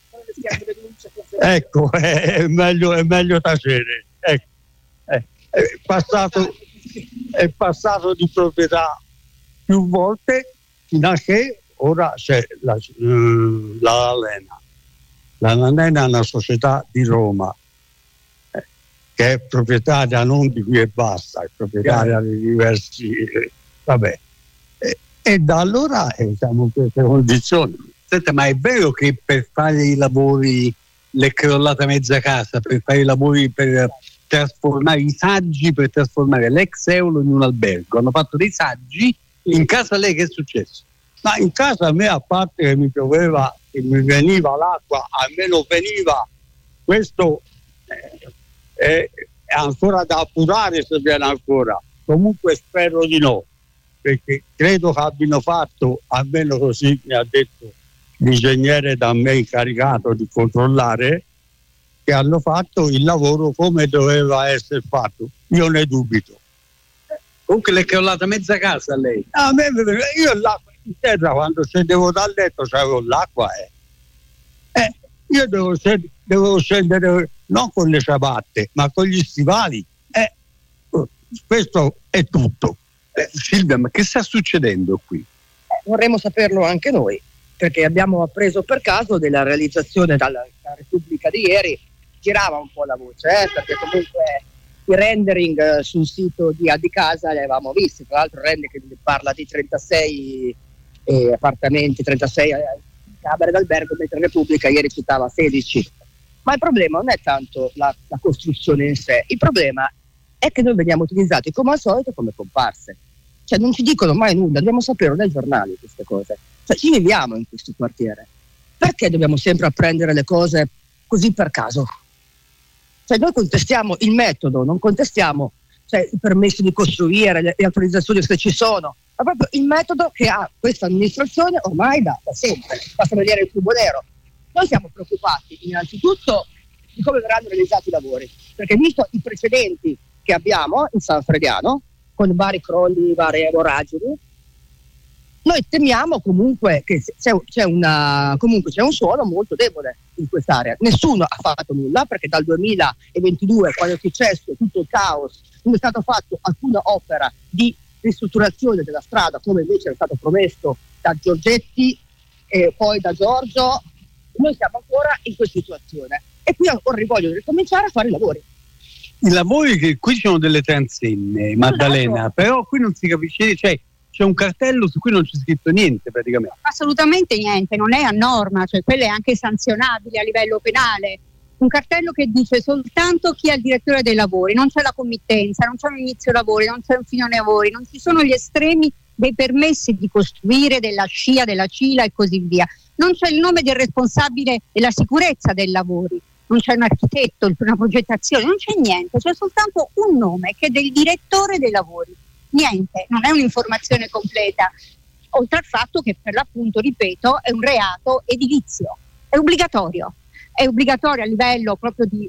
Ecco, è meglio tacere. Ecco. È passato di proprietà più volte, fino a che ora c'è la Lena. La Lena è una società di Roma che è proprietaria non di qui e basta, è proprietaria di diversi e da allora siamo in queste condizioni. Senta, ma è vero che per fare i lavori l'è crollata mezza casa, per fare i lavori per trasformare i saggi, per trasformare l'ex Eolo in un albergo, hanno fatto dei saggi in casa? Lei che è successo? Ma in casa a me, a parte che mi pioveva e mi veniva l'acqua, almeno veniva, questo è ancora da appurare se viene ancora, comunque spero di no, perché credo che abbiano fatto, almeno così mi ha detto l'ingegnere da me incaricato di controllare, che hanno fatto il lavoro come doveva essere fatto. Io ne dubito. Comunque l'è crollata mezza casa a lei? Io l'acqua in terra, quando scendevo dal letto c'avevo l'acqua. Io devo scendere non con le ciabatte, ma con gli stivali. Questo è tutto. Silvia, ma che sta succedendo qui? Vorremmo saperlo anche noi, perché abbiamo appreso per caso della realizzazione dalla Repubblica di ieri. Girava un po' la voce, perché comunque i rendering sul sito di Adicasa li avevamo visti, tra l'altro il rendering che parla di 36 appartamenti, 36 camere d'albergo, mentre Repubblica ieri citava 16. Ma il problema non è tanto la costruzione in sé, il problema è che noi veniamo utilizzati come al solito come comparse. Cioè non ci dicono mai nulla, dobbiamo saperlo dai giornali queste cose. Cioè ci viviamo in questo quartiere. Perché dobbiamo sempre apprendere le cose così per caso? Cioè noi contestiamo il metodo, non contestiamo cioè i permessi di costruire, le autorizzazioni se ci sono, ma proprio il metodo che ha questa amministrazione ormai da sempre. Basta vedere il cubo nero. Noi siamo preoccupati innanzitutto di come verranno realizzati i lavori, perché visto i precedenti che abbiamo in San Frediano, con vari crolli, varie emorragini, noi temiamo comunque che c'è un suolo molto debole in quest'area. Nessuno ha fatto nulla, perché dal 2022, quando è successo tutto il caos, non è stato fatto alcuna opera di ristrutturazione della strada, come invece è stato promesso da Giorgetti e poi da Giorgio. Noi siamo ancora in questa situazione e qui ora vogliono ricominciare a fare i lavori. I lavori che qui ci sono delle transenne, Maddalena, però qui non si capisce, cioè c'è un cartello su cui non c'è scritto niente praticamente. Assolutamente niente, non è a norma, cioè quello è anche sanzionabile a livello penale. Un cartello che dice soltanto chi è il direttore dei lavori, non c'è la committenza, non c'è un inizio lavori, non c'è un fine lavori, non ci sono gli estremi dei permessi di costruire, della SCIA, della CILA e così via. Non c'è il nome del responsabile della sicurezza dei lavori, non c'è un architetto, una progettazione, non c'è niente, c'è soltanto un nome che è del direttore dei lavori. Niente, non è un'informazione completa, oltre al fatto che per l'appunto, ripeto, è un reato edilizio, è obbligatorio a livello proprio di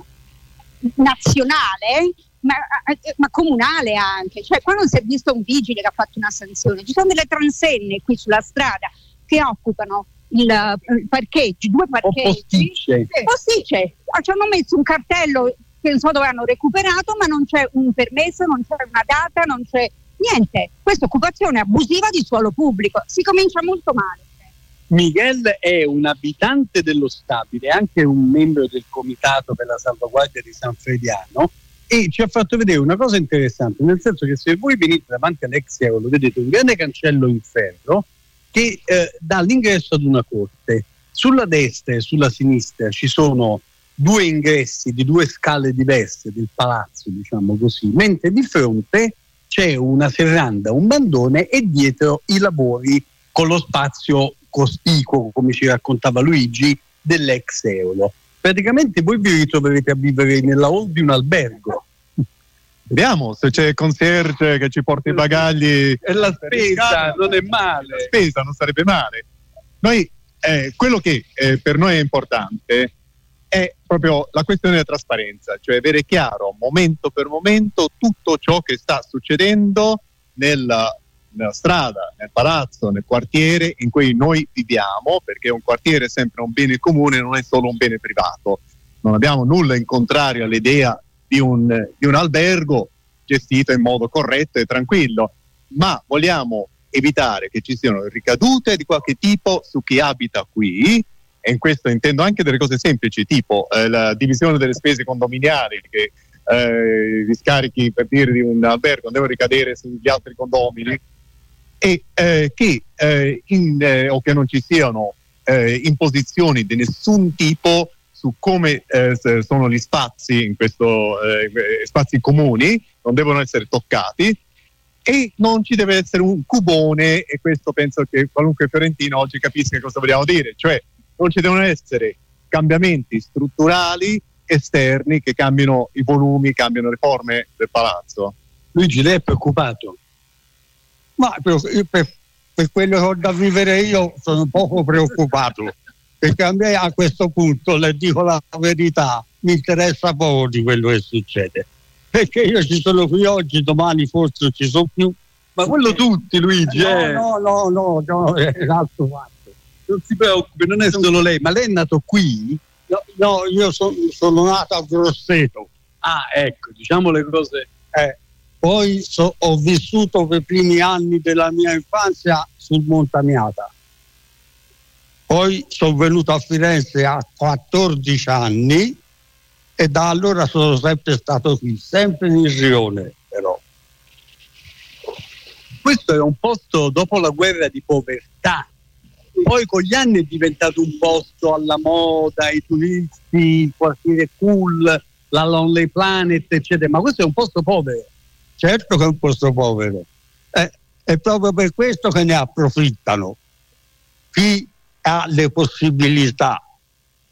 nazionale, ma comunale anche, cioè qua non si è visto un vigile che ha fatto una sanzione, ci sono delle transenne qui sulla strada che occupano il parcheggi, 2 parcheggi, posticce, ci hanno messo un cartello che non so dove hanno recuperato, ma non c'è un permesso, non c'è una data, non c'è niente. Questa occupazione abusiva di suolo pubblico, si comincia molto male. Miguel è un abitante dello stabile, anche un membro del comitato per la salvaguardia di San Frediano, e ci ha fatto vedere una cosa interessante, nel senso che se voi venite davanti all'ex Eolo vedete un grande cancello in ferro che dà l'ingresso ad una corte. Sulla destra e sulla sinistra ci sono 2 ingressi di 2 scale diverse del palazzo, diciamo così, mentre di fronte c'è una serranda, un bandone e dietro i lavori con lo spazio cospicuo, come ci raccontava Luigi, dell'ex Eolo. Praticamente voi vi ritroverete a vivere nella hall di un albergo. Vediamo se c'è il concierge che ci porta i bagagli. E la spesa non è male. La spesa non sarebbe male. Noi, quello che per noi è importante è proprio la questione della trasparenza, cioè avere chiaro momento per momento tutto ciò che sta succedendo nella strada, nel palazzo, nel quartiere in cui noi viviamo, perché un quartiere è sempre un bene comune, non è solo un bene privato. Non abbiamo nulla in contrario all'idea di un albergo gestito in modo corretto e tranquillo, ma vogliamo evitare che ci siano ricadute di qualche tipo su chi abita qui, e in questo intendo anche delle cose semplici, tipo la divisione delle spese condominiali, che gli scarichi, per dire, di un albergo non devono ricadere sugli altri condomini, e o che non ci siano imposizioni di nessun tipo su come sono gli spazi in questo spazi comuni, non devono essere toccati, e non ci deve essere un cubone, e questo penso che qualunque fiorentino oggi capisca cosa vogliamo dire, cioè non ci devono essere cambiamenti strutturali esterni che cambiano i volumi, cambiano le forme del palazzo. Luigi, lei è preoccupato? Ma per quello che ho da vivere io sono poco preoccupato, perché a me a questo punto, le dico la verità, mi interessa poco di quello che succede, perché io ci sono qui oggi, domani forse ci sono più. Ma quello tutti, Luigi. No, è un altro fatto. Non si preoccupi, non è solo lei, ma lei è nato qui? No, io sono nato a Grosseto. Ah, ecco, diciamo le cose. Poi ho vissuto per i primi anni della mia infanzia sul Montamiata. Poi sono venuto a Firenze a 14 anni e da allora sono sempre stato qui, sempre in Rione però. Questo è un posto dopo la guerra di povertà. Poi con gli anni è diventato un posto alla moda, i turisti, il quartiere cool, la Lonely Planet, eccetera. Ma questo è un posto povero. Certo che è un posto povero. È proprio per questo che ne approfittano. Chi ha le possibilità,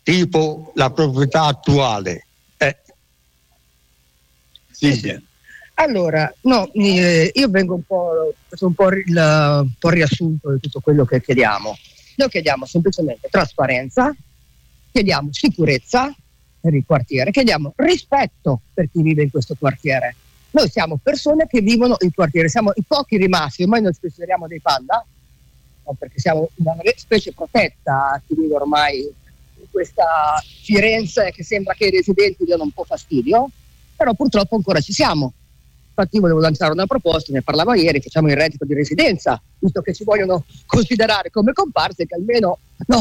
tipo la proprietà attuale. Sì. Allora, no, io vengo faccio un po' il riassunto di tutto quello che chiediamo. Noi chiediamo semplicemente trasparenza, chiediamo sicurezza per il quartiere, chiediamo rispetto per chi vive in questo quartiere. Noi siamo persone che vivono in quartiere, siamo i pochi rimasti, ormai noi ci consideriamo dei panda, no, perché siamo una specie protetta, chi vive ormai in questa Firenze che sembra che i residenti diano un po' fastidio, però purtroppo ancora ci siamo. Infatti volevo lanciare una proposta, ne parlavo ieri, facciamo il reddito di residenza, visto che ci vogliono considerare come comparse, che almeno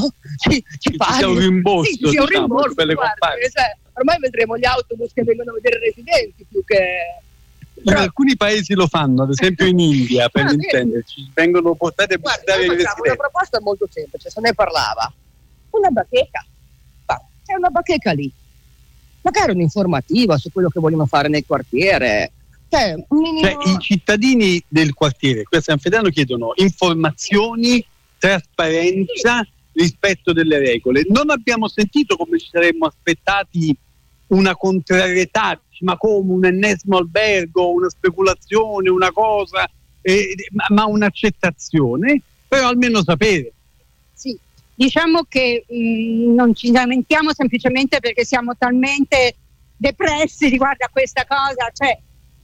ci paghi. Sia un rimborso, sì, sia un rimborso per le guarda, comparse. cioè, ormai vedremo gli autobus che vengono a vedere i residenti più che... In alcuni paesi lo fanno, ad esempio in India, per intenderci, vengono portate a visitare i residenti. Una proposta molto semplice, se ne parlava. Una bacheca. C'è una bacheca lì. Magari un'informativa su quello che vogliono fare nel quartiere. Cioè, i cittadini del quartiere qui a San Fedano chiedono informazioni, trasparenza, rispetto delle regole. Non abbiamo sentito, come ci saremmo aspettati, una contrarietà, ma come un ennesimo albergo, una speculazione, una cosa, ma un'accettazione, però almeno sapere. Sì, diciamo che non ci lamentiamo semplicemente perché siamo talmente depressi riguardo a questa cosa, cioè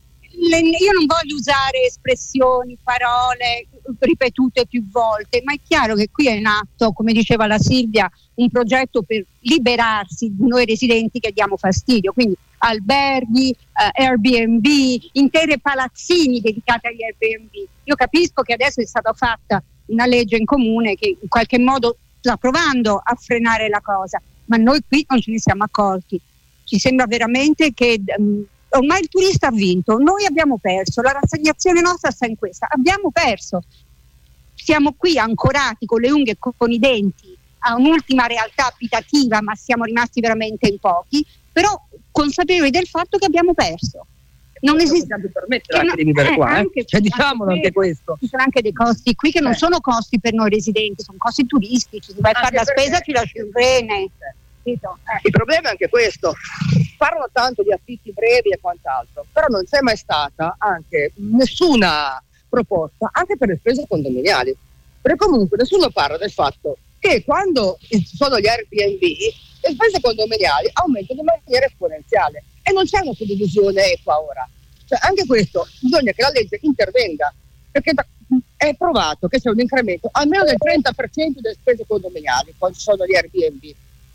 io non voglio usare espressioni, parole ripetute più volte, ma è chiaro che qui è in atto, come diceva la Silvia, un progetto per liberarsi di noi residenti che diamo fastidio, quindi alberghi, Airbnb, intere palazzini dedicati agli Airbnb. Io capisco che adesso è stata fatta una legge in comune che in qualche modo sta provando a frenare la cosa, ma noi qui non ce ne siamo accorti. Ci sembra veramente che ormai il turista ha vinto, noi abbiamo perso, la rassegnazione nostra sta in questa, abbiamo perso. Siamo qui ancorati con le unghie e con i denti a un'ultima realtà abitativa, ma siamo rimasti veramente in pochi, però consapevoli del fatto che abbiamo perso. Non esiste permettere anche di vivere qua, cioè, diciamolo anche questo. Ci sono anche dei costi qui che non sono costi per noi residenti, sono costi turistici, se vai a fare la spesa ci lasci un bene. Il problema è anche questo, parlano tanto di affitti brevi e quant'altro, però non c'è mai stata anche nessuna proposta anche per le spese condominiali, perché comunque nessuno parla del fatto che quando ci sono gli Airbnb le spese condominiali aumentano in maniera esponenziale e non c'è una suddivisione equa ora, cioè anche questo bisogna che la legge intervenga, perché è provato che c'è un incremento almeno del 30% delle spese condominiali quando ci sono gli Airbnb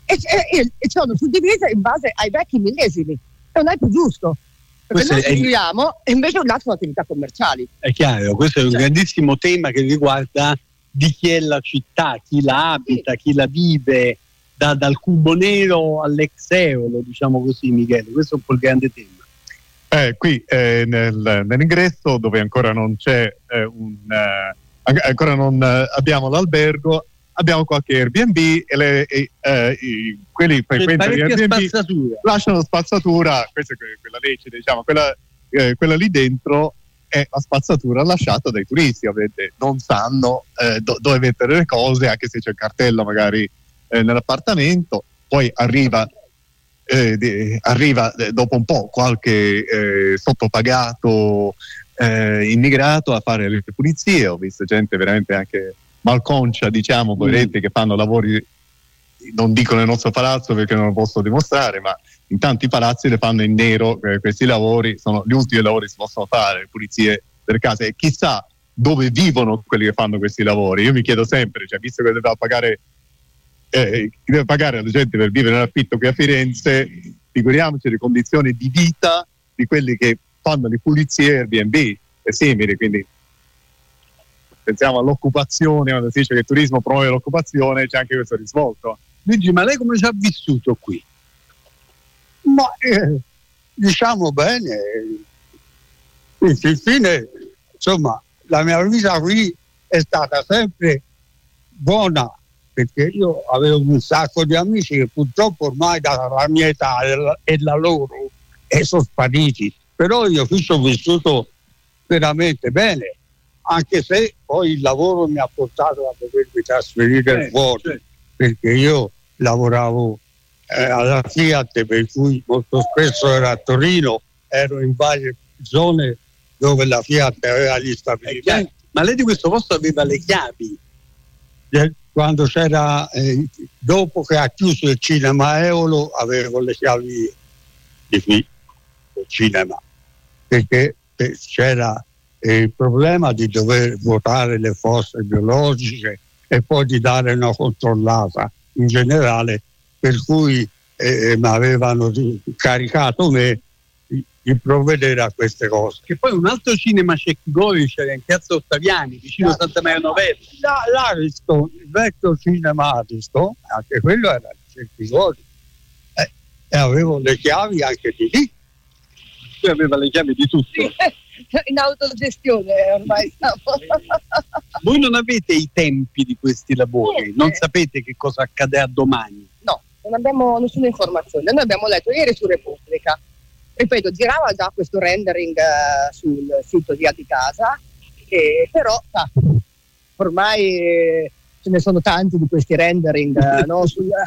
e sono suddivise in base ai vecchi millesimi e non è più giusto, perché noi costruiamo e invece un lato sono attività commerciali. È chiaro, questo è un grandissimo tema che riguarda di chi è la città, chi la abita, chi la vive, dal cubo nero all'ex eolo, diciamo così, Michele, questo è un po' il grande tema. Qui nell'ingresso, dove ancora non c'è ancora non abbiamo l'albergo, abbiamo qualche Airbnb e quelli frequenti di Airbnb lasciano spazzatura. Questa è quella legge, diciamo, quella lì dentro è la spazzatura lasciata dai turisti, ovviamente non sanno dove mettere le cose, anche se c'è il cartello magari nell'appartamento, poi arriva dopo un po' qualche sottopagato immigrato a fare le pulizie. Ho visto gente veramente anche malconcia, diciamo, poveretti, che fanno lavori, non dico nel nostro palazzo perché non lo posso dimostrare, ma in tanti palazzi le fanno in nero. Questi lavori sono gli ultimi lavori che si possono fare, le pulizie delle case, e chissà dove vivono quelli che fanno questi lavori. Io mi chiedo sempre, cioè, visto che deve pagare la gente per vivere in affitto qui a Firenze, figuriamoci le condizioni di vita di quelli che fanno le pulizie Airbnb e simili. Quindi pensiamo all'occupazione, quando si dice che il turismo promuove l'occupazione, c'è anche questo risvolto. Luigi, ma lei come ci ha vissuto qui? Ma diciamo bene, infine, insomma, la mia vita qui è stata sempre buona, perché io avevo un sacco di amici che purtroppo ormai dalla mia età e la loro sono spariti, però io qui sono vissuto veramente bene, anche se poi il lavoro mi ha portato a dovermi trasferire fuori, perché io lavoravo alla Fiat, per cui molto spesso ero a Torino, ero in varie zone dove la Fiat aveva gli stabilimenti. Ma lei di questo posto aveva le chiavi? Quando c'era, dopo che ha chiuso il cinema Eolo, avevo le chiavi del cinema, perché c'era il problema di dover votare le fosse biologiche e poi di dare una controllata in generale, per cui mi avevano caricato me di provvedere a queste cose. Che poi un altro cinema Cecchigori c'era in Piazza Ottaviani, vicino a Santa Maria Novella. L'Ariston, il vecchio cinema Ariston, anche quello era Cecchigori, e avevo le chiavi anche di lì. Lui aveva le chiavi di tutto. In autogestione ormai siamo. Voi non avete i tempi di questi lavori, non sapete che cosa accadrà domani? No, non abbiamo nessuna informazione. Noi abbiamo letto ieri su Repubblica, ripeto, girava già questo rendering sul sito di Adicasa, però ormai ce ne sono tanti di questi rendering, no?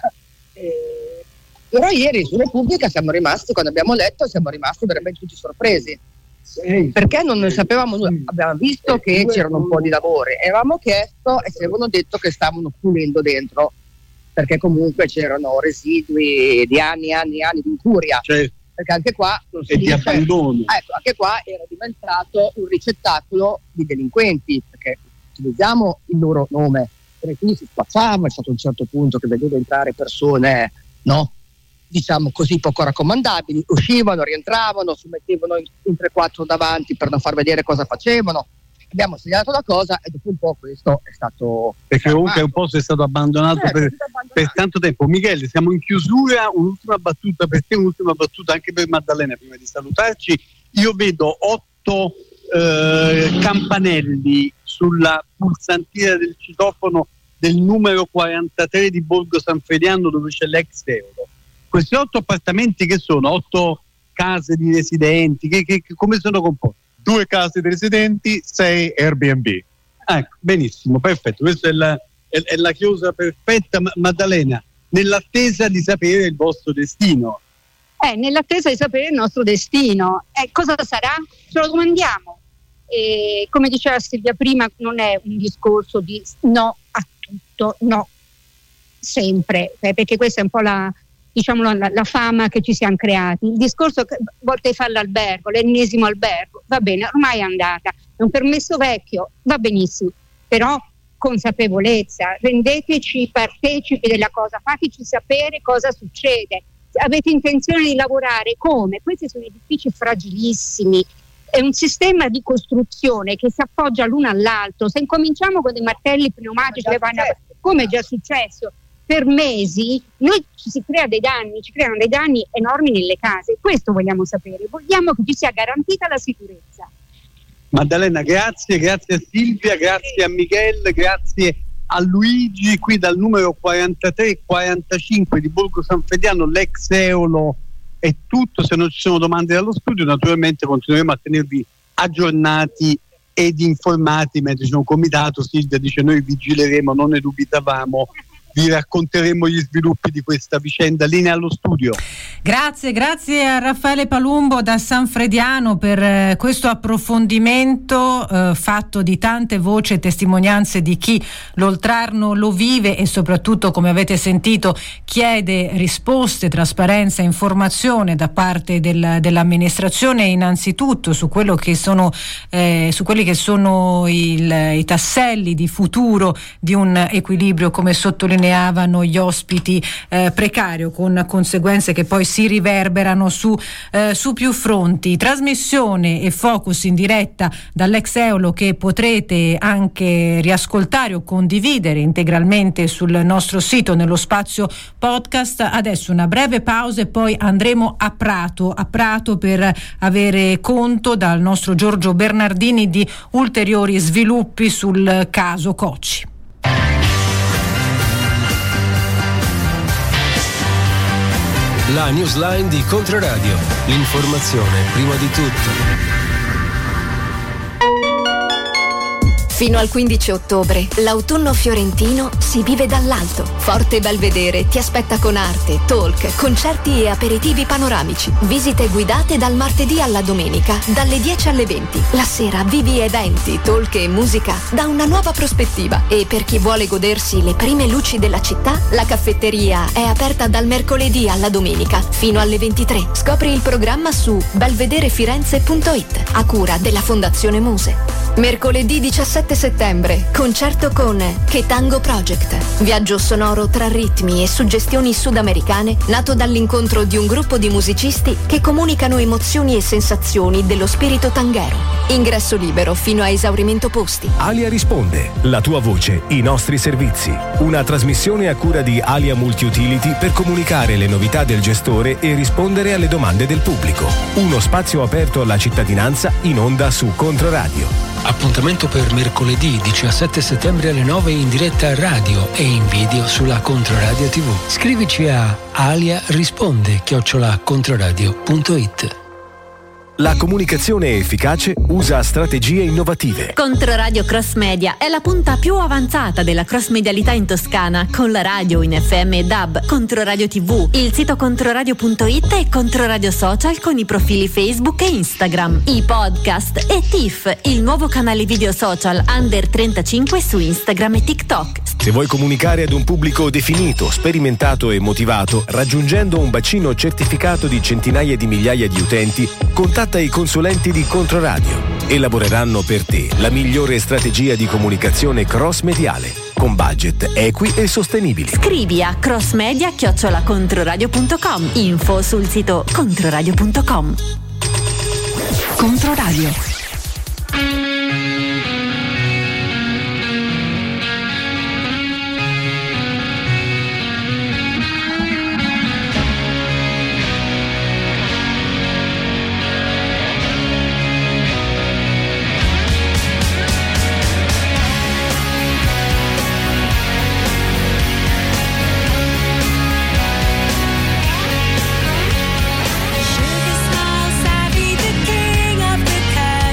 Però ieri su Repubblica siamo rimasti, quando abbiamo letto, siamo rimasti veramente tutti sorpresi. Perché non ne sapevamo nulla. Abbiamo visto che c'erano un po' di lavori e avevamo chiesto e ci avevano detto che stavano pulendo dentro, perché comunque c'erano residui di anni di incuria. Perché anche qua non si dice, di abbandono. Ecco, anche qua era diventato un ricettacolo di delinquenti, perché utilizziamo il loro nome, perché quindi si spacciava, è stato a un certo punto che vedeva entrare persone, no? Diciamo così, poco raccomandabili, uscivano, rientravano, si mettevano in 3-4 davanti per non far vedere cosa facevano. Abbiamo segnalato la cosa e dopo un po' questo è stato... Perché comunque un posto è stato abbandonato per tanto tempo. Michele, siamo in chiusura, un'ultima battuta per te, un'ultima battuta anche per Maddalena prima di salutarci. Io vedo 8 campanelli sulla pulsantina del citofono del numero 43 di Borgo Sanferiano, dove c'è l'ex Eolo. Questi 8 appartamenti che sono? 8 case di residenti? Che come sono composti? 2 case di residenti, 6 Airbnb. Ecco, benissimo, perfetto. Questa è la chiusa perfetta. Maddalena, nell'attesa di sapere il vostro destino. Nell'attesa di sapere il nostro destino. Cosa sarà? Ce lo domandiamo. Come diceva Silvia prima, non è un discorso di no a tutto, no, sempre, perché questa è un po' la fama che ci siamo creati. Il discorso che volte fare l'albergo, l'ennesimo albergo, va bene, ormai è andata, è un permesso vecchio, va benissimo, però consapevolezza, rendeteci partecipi della cosa, fateci sapere cosa succede, avete intenzione di lavorare, come? Questi sono edifici fragilissimi, è un sistema di costruzione che si appoggia l'uno all'altro. Se incominciamo con dei martelli pneumatici, come è già successo, per mesi noi ci creano dei danni enormi nelle case. Questo vogliamo sapere, vogliamo che ci sia garantita la sicurezza. Maddalena, grazie a Silvia, grazie a Michele, grazie a Luigi, qui dal numero 43-45 di Borgo Sanferiano, l'ex Eolo. È tutto. Se non ci sono domande dallo studio, naturalmente continueremo a tenervi aggiornati ed informati mentre c'è un comitato. Silvia dice: noi vigileremo, non ne dubitavamo, vi racconteremo gli sviluppi di questa vicenda. Linea allo studio. Grazie a Raffaele Palumbo da Sanfrediano per questo approfondimento fatto di tante voci e testimonianze di chi l'Oltrarno lo vive e soprattutto, come avete sentito, chiede risposte, trasparenza, informazione da parte dell'amministrazione, innanzitutto su quello che sono su quelli che sono i tasselli di futuro di un equilibrio, come sottolineavano gli ospiti, precario, con conseguenze che poi si riverberano su più fronti. Trasmissione e focus in diretta dall'ex Eolo che potrete anche riascoltare o condividere integralmente sul nostro sito nello spazio podcast. Adesso una breve pausa e poi andremo a Prato per avere conto dal nostro Giorgio Bernardini di ulteriori sviluppi sul caso Cocci. La newsline di Controradio. L'informazione prima di tutto. Fino al 15 ottobre, l'autunno fiorentino si vive dall'alto. Forte Belvedere ti aspetta con arte, talk, concerti e aperitivi panoramici. Visite guidate dal martedì alla domenica, dalle 10 alle 20. La sera vivi eventi, talk e musica da una nuova prospettiva. E per chi vuole godersi le prime luci della città, la caffetteria è aperta dal mercoledì alla domenica, fino alle 23. Scopri il programma su belvederefirenze.it, a cura della Fondazione Muse. Mercoledì 17 settembre, concerto con Che Tango Project. Viaggio sonoro tra ritmi e suggestioni sudamericane, nato dall'incontro di un gruppo di musicisti che comunicano emozioni e sensazioni dello spirito tanghero. Ingresso libero fino a esaurimento posti. Alia risponde, la tua voce, i nostri servizi. Una trasmissione a cura di Alia Multiutility per comunicare le novità del gestore e rispondere alle domande del pubblico. Uno spazio aperto alla cittadinanza in onda su Controradio. Appuntamento per mercoledì 17 settembre alle 9 in diretta radio e in video sulla Controradio TV. Scrivici a aliarisponde@controradio.it. La comunicazione efficace usa strategie innovative. Controradio Cross Media è la punta più avanzata della cross medialità in Toscana, con la radio in FM e DAB, Controradio TV, il sito controradio.it e Controradio Social con i profili Facebook e Instagram, i podcast e TIFF, il nuovo canale video social under 35 su Instagram e TikTok. Se vuoi comunicare ad un pubblico definito, sperimentato e motivato, raggiungendo un bacino certificato di centinaia di migliaia di utenti, contatta i consulenti di Controradio. Elaboreranno per te la migliore strategia di comunicazione cross-mediale, con budget equi e sostenibili. Scrivi a crossmedia@controradio.com. Info sul sito controradio.com. Controradio. Sugar smiles, I be the king of the castle.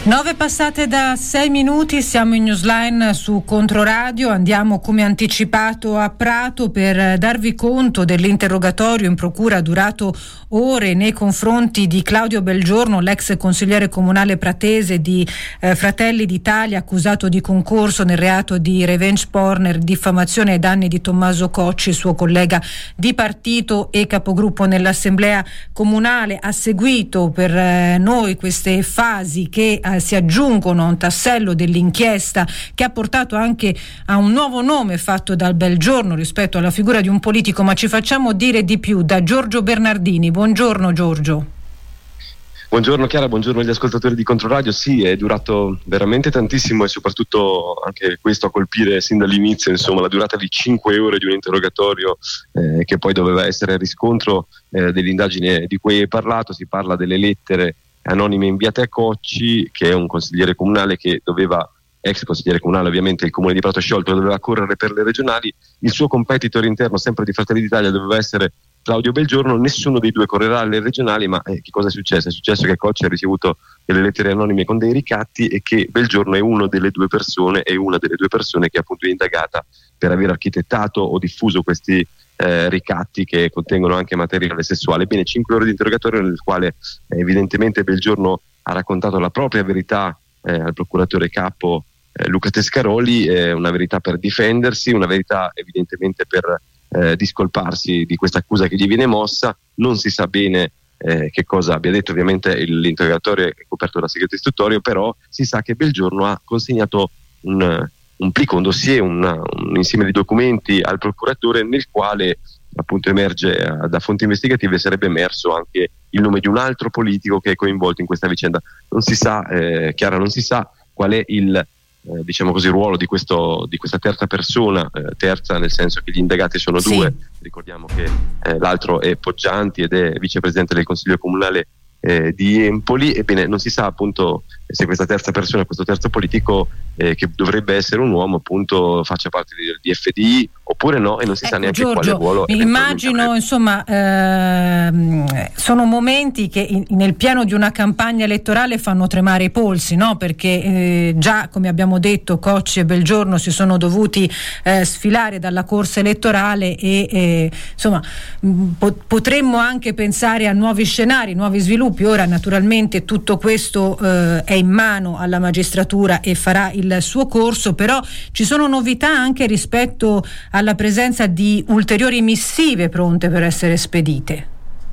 9 passate da 6 minuti, siamo in Newsline su Controradio, andiamo come anticipato a Prato per darvi conto dell'interrogatorio in procura durato ore nei confronti di Claudio Belgiorno, l'ex consigliere comunale pratese di Fratelli d'Italia, accusato di concorso nel reato di revenge porn, diffamazione ai danni di Tommaso Cocci, suo collega di partito e capogruppo nell'Assemblea Comunale. Ha seguito per noi queste fasi che si aggiungono a un tassello dell'inchiesta che ha portato anche a un nuovo nome fatto dal Belgiorno rispetto alla figura di un politico, ma ci facciamo dire di più da Giorgio Bernardini. Buongiorno Giorgio. Buongiorno Chiara, buongiorno agli ascoltatori di Controradio. Sì, è durato veramente tantissimo e soprattutto anche questo a colpire sin dall'inizio, insomma, la durata di 5 ore di un interrogatorio che poi doveva essere il riscontro dell'indagine di cui hai parlato. Si parla delle lettere anonime inviate a Cocci, che è un consigliere comunale che doveva, ex consigliere comunale ovviamente, il comune di Prato sciolto, doveva correre per le regionali. Il suo competitor interno, sempre di Fratelli d'Italia, doveva essere Claudio Belgiorno. Nessuno dei due correrà alle regionali, ma che cosa è successo? È successo che Cocci ha ricevuto delle lettere anonime con dei ricatti e che Belgiorno è una delle due persone che appunto è indagata per aver architettato o diffuso questi ricatti che contengono anche materiale sessuale. Ebbene, 5 ore di interrogatorio nel quale evidentemente Belgiorno ha raccontato la propria verità al procuratore capo Luca Tescaroli, una verità per difendersi, una verità evidentemente per discolparsi di questa accusa che gli viene mossa. Non si sa bene che cosa abbia detto, ovviamente l'interrogatorio è coperto da segreto istruttorio, però si sa che Belgiorno ha consegnato un plico, un dossier, un insieme di documenti al procuratore nel quale appunto emerge da fonti investigative, sarebbe emerso anche il nome di un altro politico che è coinvolto in questa vicenda. Non si sa, Chiara, non si sa qual è il diciamo così, ruolo di questa terza persona, terza nel senso che gli indagati sono due. Ricordiamo che l'altro è Poggianti ed è vicepresidente del Consiglio Comunale di Empoli. Ebbene, non si sa appunto se questa terza persona, questo terzo politico che dovrebbe essere un uomo, appunto faccia parte di FDI oppure no, e non si sa neanche Giorgio, quale ruolo. Mi immagino, insomma, sono momenti che nel piano di una campagna elettorale fanno tremare i polsi, no? Perché già, come abbiamo detto, Cocci e Belgiorno si sono dovuti sfilare dalla corsa elettorale e insomma potremmo anche pensare a nuovi scenari, nuovi sviluppi. Ora naturalmente tutto questo è in mano alla magistratura e farà il suo corso, però ci sono novità anche rispetto alla presenza di ulteriori missive pronte per essere spedite.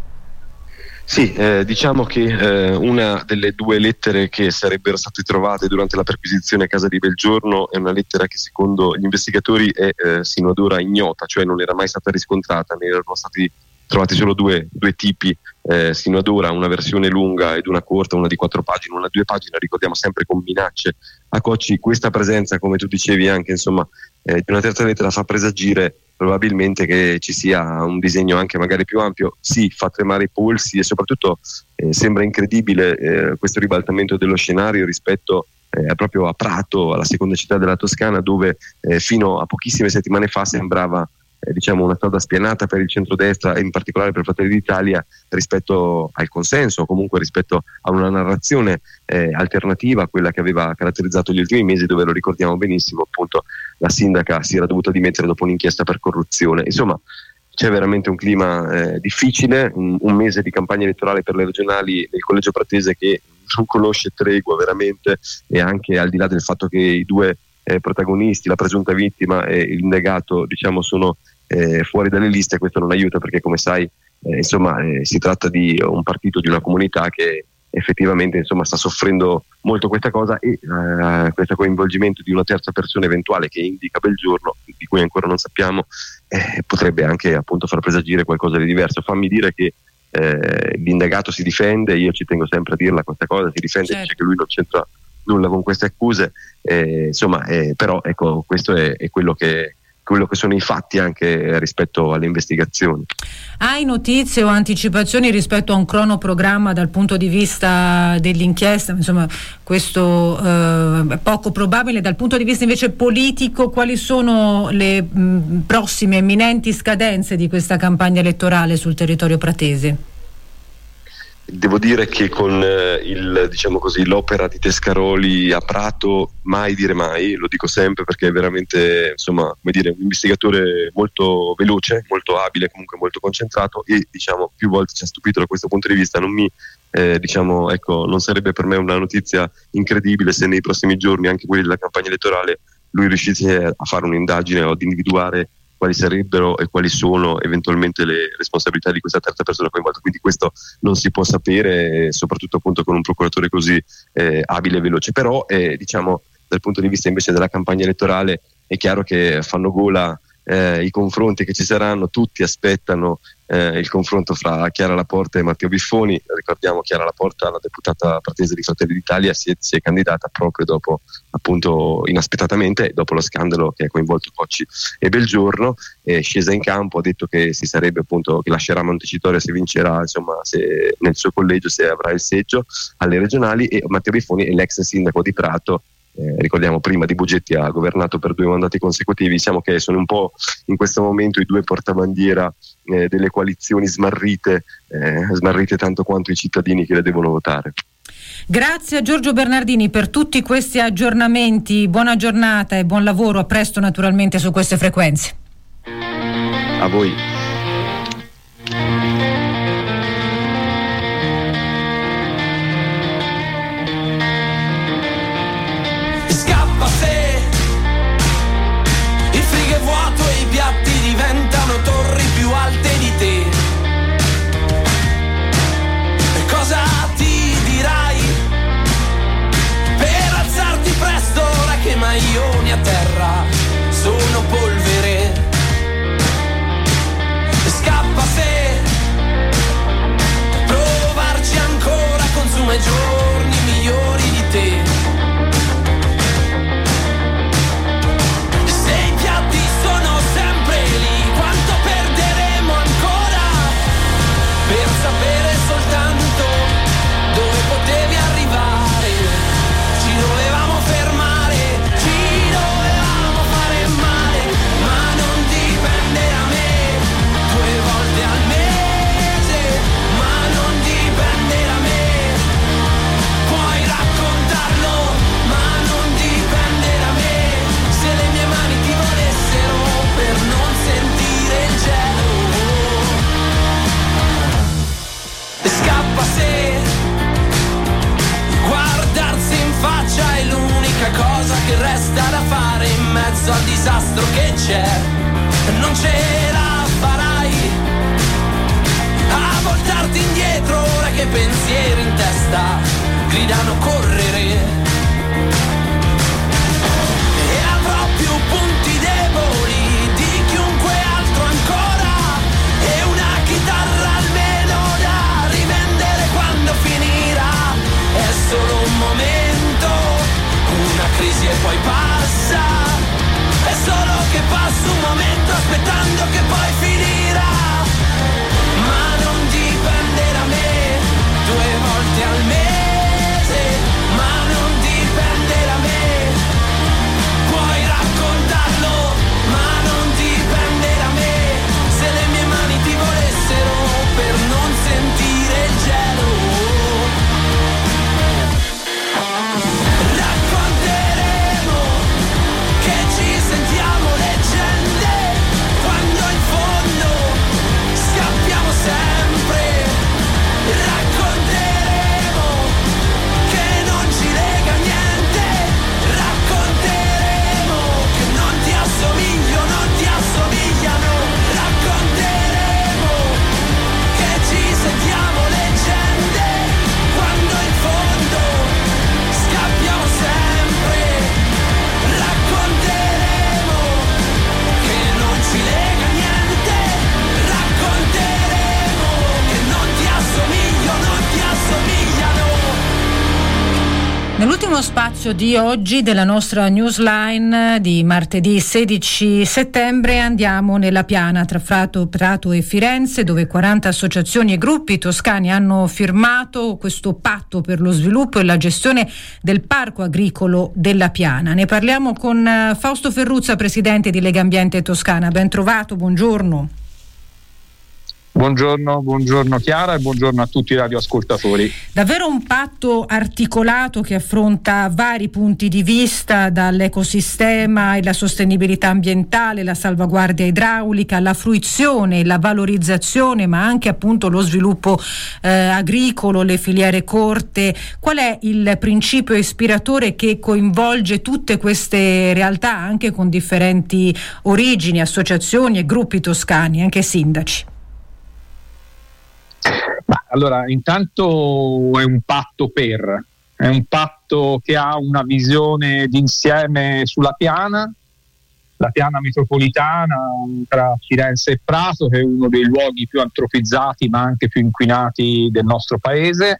Sì, diciamo che una delle due lettere che sarebbero state trovate durante la perquisizione a casa di Belgiorno è una lettera che secondo gli investigatori è sino ad ora ignota, cioè non era mai stata riscontrata, ne erano stati trovati solo due tipi sino ad ora, una versione lunga ed una corta, una di 4 pagine, una di 2 pagine, ricordiamo sempre con minacce a Cocci. Questa presenza, come tu dicevi anche, insomma, di una terza lettera fa presagire probabilmente che ci sia un disegno anche magari più ampio. Sì, fa tremare i polsi e soprattutto sembra incredibile questo ribaltamento dello scenario rispetto proprio a Prato, alla seconda città della Toscana, dove fino a pochissime settimane fa sembrava diciamo una strada spianata per il centrodestra e in particolare per Fratelli d'Italia rispetto al consenso, o comunque rispetto a una narrazione alternativa a quella che aveva caratterizzato gli ultimi mesi, dove, lo ricordiamo benissimo, appunto la sindaca si era dovuta dimettere dopo un'inchiesta per corruzione. Insomma, c'è veramente un clima difficile, un mese di campagna elettorale per le regionali nel collegio pratese che non conosce tregua veramente, e anche al di là del fatto che i due protagonisti, la presunta vittima e l'indagato, diciamo, sono fuori dalle liste. Questo non aiuta perché, come sai, insomma, si tratta di un partito, di una comunità che effettivamente, insomma, sta soffrendo molto questa cosa, e questo coinvolgimento di una terza persona eventuale che indica Belgiorno, di cui ancora non sappiamo, potrebbe anche appunto far presagire qualcosa di diverso. Fammi dire che l'indagato si difende, io ci tengo sempre a dirla questa cosa, si difende, certo. Dice che lui non c'entra nulla con queste accuse, insomma, però ecco, questo è quello che sono i fatti anche rispetto alle investigazioni. Hai notizie o anticipazioni rispetto a un cronoprogramma dal punto di vista dell'inchiesta? Insomma, questo è poco probabile. Dal punto di vista invece politico, quali sono le prossime imminenti scadenze di questa campagna elettorale sul territorio pratese? Devo dire che con l'opera di Tescaroli a Prato, mai dire mai, lo dico sempre perché è veramente un investigatore molto veloce, molto abile, comunque molto concentrato, e più volte ci ha stupito da questo punto di vista. Non sarebbe per me una notizia incredibile se nei prossimi giorni, anche quelli della campagna elettorale, lui riuscisse a fare un'indagine o ad individuare quali sarebbero e quali sono eventualmente le responsabilità di questa terza persona coinvolta. Quindi questo non si può sapere, soprattutto appunto con un procuratore così abile e veloce. Però dal punto di vista invece della campagna elettorale è chiaro che fanno gola i confronti che ci saranno. Tutti aspettano il confronto fra Chiara Laporta e Matteo Biffoni. Ricordiamo, Chiara Laporta, la deputata partese di Fratelli d'Italia, si è candidata proprio dopo, appunto, inaspettatamente, dopo lo scandalo che ha coinvolto Cocci e Belgiorno. È scesa in campo, ha detto che si sarebbe, appunto, che lascerà Montecitorio se vincerà, se nel suo collegio, se avrà il seggio alle regionali. E Matteo Biffoni è l'ex sindaco di Prato. Ricordiamo, prima di Bugetti ha governato per 2 mandati consecutivi. Diciamo che sono un po' in questo momento i 2 portabandiera delle coalizioni smarrite tanto quanto i cittadini che le devono votare. Grazie a Giorgio Bernardini per tutti questi aggiornamenti, buona giornata e buon lavoro, a presto naturalmente su queste frequenze. A voi. Diventano torri più alte di te. E cosa ti dirai per alzarti presto ora che maglioni a terra sono polvere? E scappa se provarci ancora consuma i giorni migliori di te. Sapere soltanto dove potevi arrivare, ci dovevamo fermare, ci dovevamo fare male, ma non dipende da me, 2 volte al mese, ma non dipende da me, puoi raccontarlo, ma non dipende da me, se le mie mani ti volessero per non sentire il gelo. Scappa se guardarsi in faccia è l'unica cosa che resta da fare in mezzo al disastro che c'è. Non ce la farai a voltarti indietro ora che pensieri in testa gridano correre. E avrò più punti deboli di chiunque altro ancora e una chitarra almeno da rivendere quando finirà. È solo un momento, una crisi e poi passa. È solo che passa un momento aspettando che poi finirà. Ma non dipende da me, 2 volte al mese, ma non dipende da me. Puoi raccontarlo, ma non dipende da me. Se le mie mani ti volessero per non sentire il gelo. Racconteremo che ci sentiamo leggende quando in fondo scappiamo sempre. Racconteremo che non ci lega niente. Racconteremo che non ti assomiglio, non ti assomigliano. Racconteremo che ci sentiamo leggende quando in fondo scappiamo sempre. Racconteremo che non ci lega niente. Racconteremo che non ti assomiglio, non ti assomigliano. Nell'ultimo spazio di oggi della nostra newsline di martedì 16 settembre andiamo nella piana tra Prato e Firenze, dove 40 associazioni e gruppi toscani hanno firmato questo patto per lo sviluppo e la gestione del parco agricolo della Piana. Ne parliamo con Fausto Ferruzza, presidente di Lega Ambiente Toscana. Ben trovato, buongiorno. Buongiorno Chiara e buongiorno a tutti i radioascoltatori. Davvero un patto articolato che affronta vari punti di vista, dall'ecosistema e la sostenibilità ambientale, la salvaguardia idraulica, la fruizione, la valorizzazione, ma anche appunto lo sviluppo agricolo, le filiere corte. Qual è il principio ispiratore che coinvolge tutte queste realtà, anche con differenti origini, associazioni e gruppi toscani, anche sindaci? Allora, intanto è un patto che ha una visione d'insieme sulla piana, la piana metropolitana tra Firenze e Prato, che è uno dei luoghi più antropizzati ma anche più inquinati del nostro paese,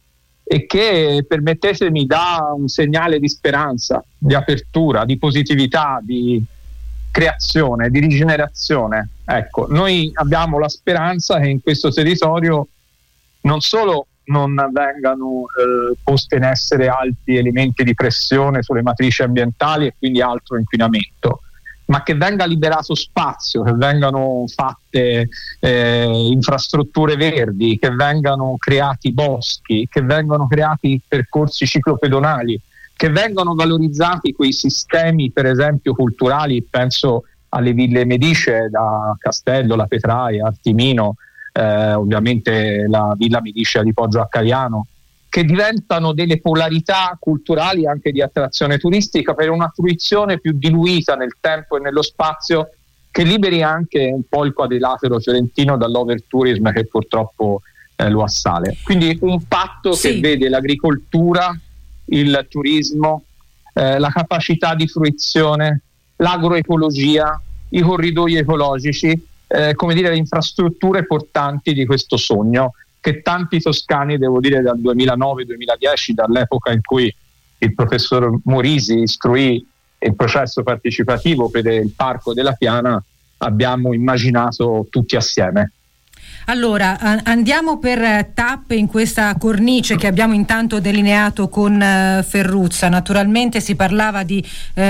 e che, permettetemi, dà un segnale di speranza, di apertura, di positività, di creazione, di rigenerazione. Ecco, noi abbiamo la speranza che in questo territorio non solo non vengano posti in essere alti elementi di pressione sulle matrici ambientali e quindi altro inquinamento, ma che venga liberato spazio, che vengano fatte infrastrutture verdi, che vengano creati boschi, che vengano creati percorsi ciclopedonali, che vengano valorizzati quei sistemi, per esempio culturali, penso alle ville medicee da Castello, la Petraia, Artimino, ovviamente la Villa Medicea di Poggio a Cariano, che diventano delle polarità culturali anche di attrazione turistica per una fruizione più diluita nel tempo e nello spazio, che liberi anche un po' il quadrilatero fiorentino dall'overtourism che purtroppo lo assale. Quindi un patto che vede l'agricoltura, il turismo, la capacità di fruizione, l'agroecologia, i corridoi ecologici, come dire, le infrastrutture portanti di questo sogno che tanti toscani, devo dire dal 2009-2010, dall'epoca in cui il professor Morisi istruì il processo partecipativo per il Parco della Piana, abbiamo immaginato tutti assieme. Allora, andiamo per tappe in questa cornice che abbiamo intanto delineato con Ferruzza. Naturalmente si parlava di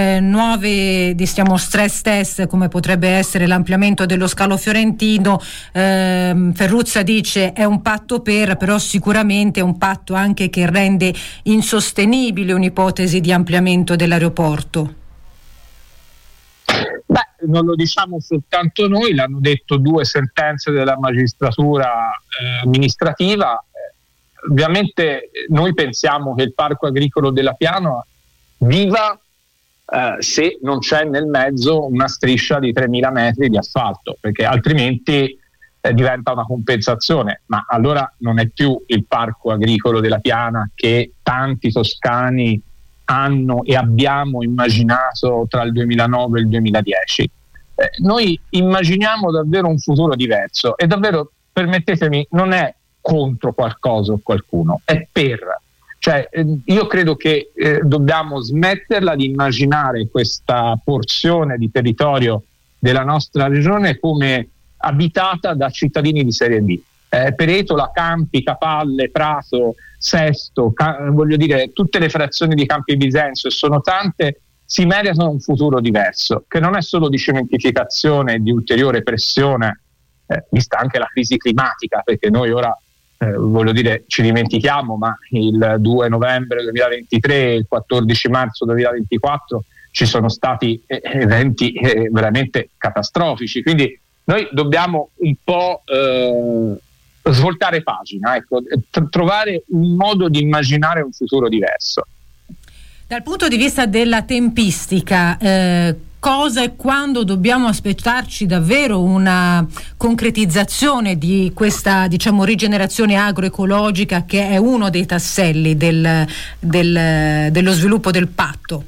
nuove stress test, come potrebbe essere l'ampliamento dello scalo fiorentino. Ferruzza dice è un patto però sicuramente è un patto anche che rende insostenibile un'ipotesi di ampliamento dell'aeroporto. Non lo diciamo soltanto noi, l'hanno detto 2 sentenze della magistratura amministrativa. Ovviamente noi pensiamo che il parco agricolo della Piana viva se non c'è nel mezzo una striscia di 3.000 metri di asfalto, perché altrimenti diventa una compensazione, ma allora non è più il parco agricolo della Piana che tanti toscani hanno e abbiamo immaginato tra il 2009 e il 2010. Noi immaginiamo davvero un futuro diverso e davvero, permettetemi, non è contro qualcosa o qualcuno, è per. Cioè, io credo che dobbiamo smetterla di immaginare questa porzione di territorio della nostra regione come abitata da cittadini di serie B. Peretola, Campi, Capalle, Prato, Sesto, voglio dire, tutte le frazioni di Campi Bisenzio, e sono tante, si meritano un futuro diverso, che non è solo di cementificazione e di ulteriore pressione, vista anche la crisi climatica, perché noi ora, voglio dire, ci dimentichiamo, ma il 2 novembre 2023 e il 14 marzo 2024 ci sono stati eventi veramente catastrofici, quindi noi dobbiamo un po' svoltare pagina, ecco, trovare un modo di immaginare un futuro diverso. Dal punto di vista della tempistica, cosa e quando dobbiamo aspettarci davvero una concretizzazione di questa, diciamo, rigenerazione agroecologica, che è uno dei tasselli dello sviluppo del patto?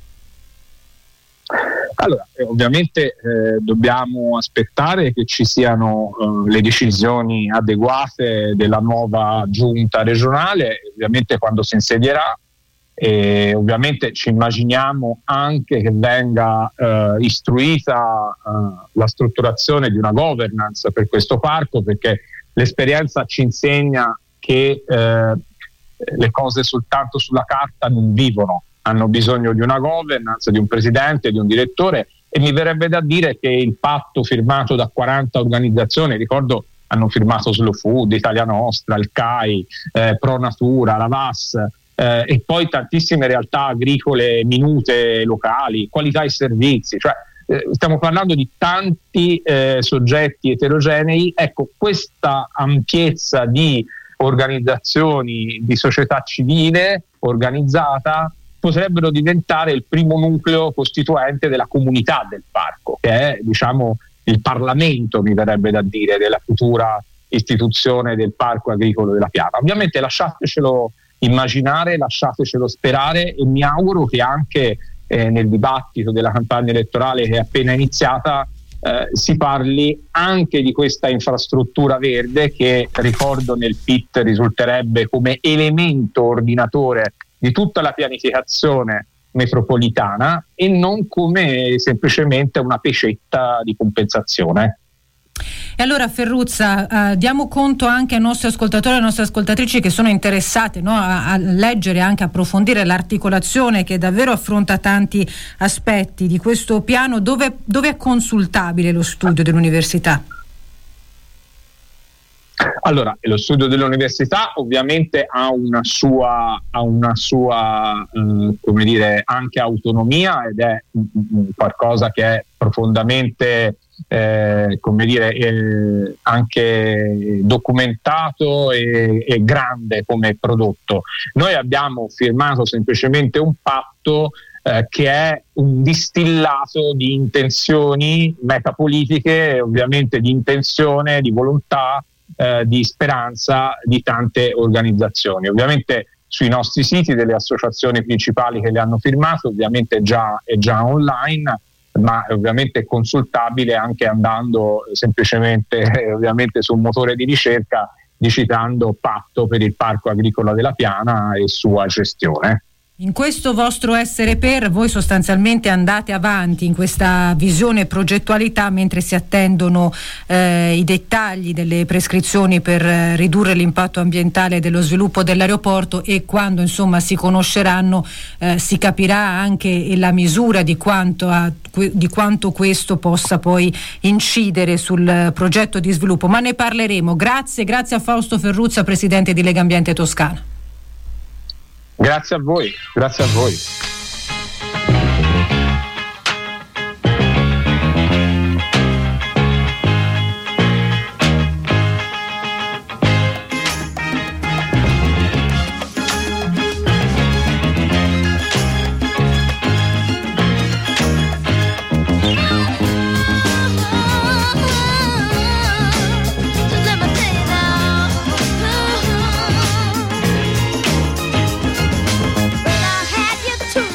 Allora, ovviamente dobbiamo aspettare che ci siano le decisioni adeguate della nuova giunta regionale, ovviamente quando si insedierà, e ovviamente ci immaginiamo anche che venga istruita la strutturazione di una governance per questo parco, perché l'esperienza ci insegna che le cose soltanto sulla carta non vivono, hanno bisogno di una governance, di un presidente, di un direttore, e mi verrebbe da dire che il patto firmato da 40 organizzazioni, ricordo hanno firmato Slow Food, Italia Nostra, il CAI, Pro Natura, la VAS, e poi tantissime realtà agricole minute locali, qualità e servizi, cioè stiamo parlando di tanti soggetti eterogenei. Ecco, questa ampiezza di organizzazioni di società civile organizzata potrebbero diventare il primo nucleo costituente della comunità del parco, che è, diciamo, il Parlamento, mi verrebbe da dire, della futura istituzione del Parco Agricolo della Piana. Ovviamente lasciatecelo immaginare, lasciatecelo sperare, e mi auguro che anche nel dibattito della campagna elettorale che è appena iniziata si parli anche di questa infrastruttura verde che, ricordo, nel PIT risulterebbe come elemento ordinatore di tutta la pianificazione metropolitana e non come semplicemente una pecetta di compensazione. E allora, Ferruzza, diamo conto anche ai nostri ascoltatori e alle nostre ascoltatrici che sono interessate, no, a leggere e anche approfondire l'articolazione che davvero affronta tanti aspetti di questo piano. Dove è consultabile lo studio dell'università? Allora, lo studio dell'università ovviamente ha una sua come dire, anche autonomia, ed è qualcosa che è profondamente come dire, anche documentato e grande come prodotto. Noi abbiamo firmato semplicemente un patto che è un distillato di intenzioni metapolitiche, ovviamente di intenzione, di volontà, di speranza di tante organizzazioni. Ovviamente sui nostri siti delle associazioni principali che le hanno firmato, ovviamente è già online, ma ovviamente è consultabile anche andando semplicemente ovviamente su un motore di ricerca, digitando Patto per il Parco Agricolo della Piana e sua gestione. In questo vostro essere per, voi sostanzialmente andate avanti in questa visione e progettualità mentre si attendono i dettagli delle prescrizioni per ridurre l'impatto ambientale dello sviluppo dell'aeroporto, e quando insomma si conosceranno si capirà anche la misura di quanto questo possa poi incidere sul progetto di sviluppo. Ma ne parleremo. Grazie a Fausto Ferruzza, presidente di Lega Ambiente Toscana. Grazie a voi, grazie a voi. Two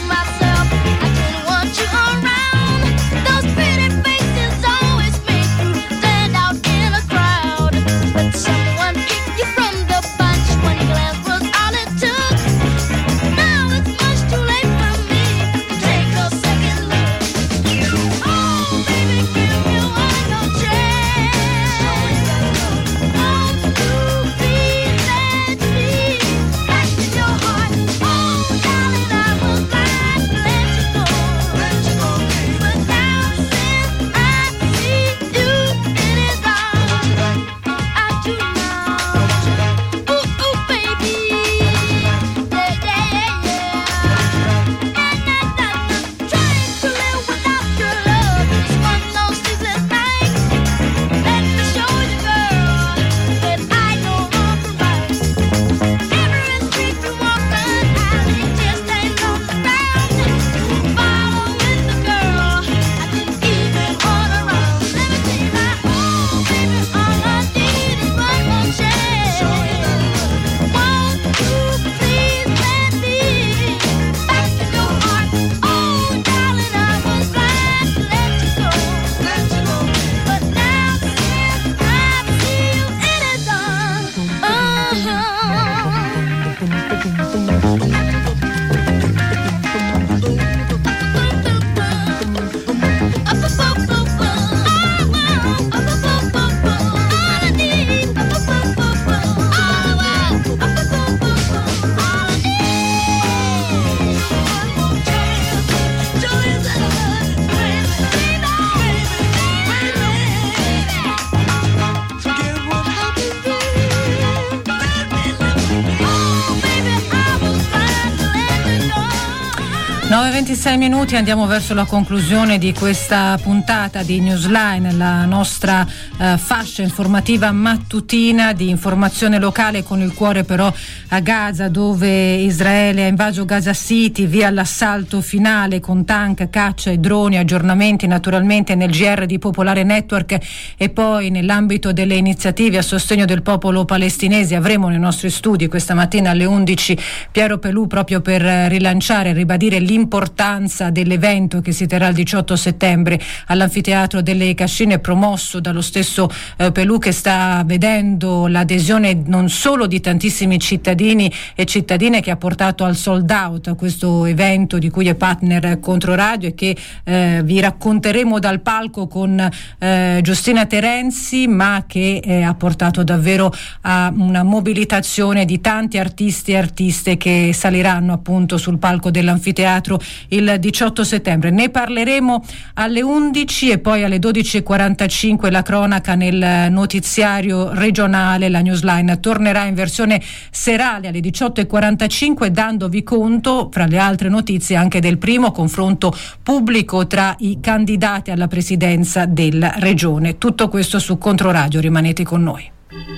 9:26, andiamo verso la conclusione di questa puntata di Newsline, la nostra fascia informativa mattutina di informazione locale, con il cuore però a Gaza, dove Israele ha invaso Gaza City, via l'assalto finale con tank, caccia e droni, aggiornamenti naturalmente nel GR di Popolare Network, e poi nell'ambito delle iniziative a sostegno del popolo palestinese avremo nei nostri studi questa mattina alle 11 Piero Pelù, proprio per rilanciare e ribadire l'importanza dell'evento che si terrà il 18 settembre all'Anfiteatro delle Cascine, promosso dallo stesso Pelù, che sta vedendo l'adesione non solo di tantissimi cittadini e cittadine, che ha portato al sold out a questo evento di cui è partner Controradio e che vi racconteremo dal palco con Giustina Terenzi, ma che ha portato davvero a una mobilitazione di tanti artisti e artiste che saliranno appunto sul palco dell'Anfiteatro il 18 settembre. Ne parleremo alle 11 e poi alle 12:45 la cronaca nel notiziario regionale. La Newsline tornerà in versione serale alle 18:45, dandovi conto, fra le altre notizie, anche del primo confronto pubblico tra i candidati alla presidenza della regione. Tutto questo su Controradio, rimanete con noi.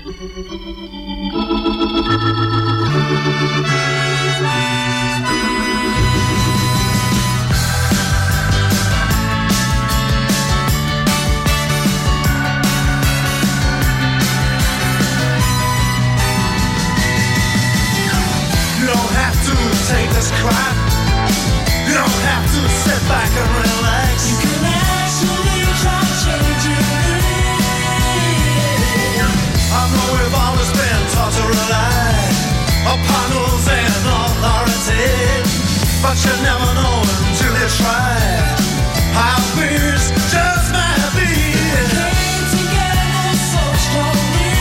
Take this crap. You don't have to sit back and relax. You can actually try changing it. I know we've always been taught to rely upon rules and authority, but you never know until you try how things just might be. We came together so strongly.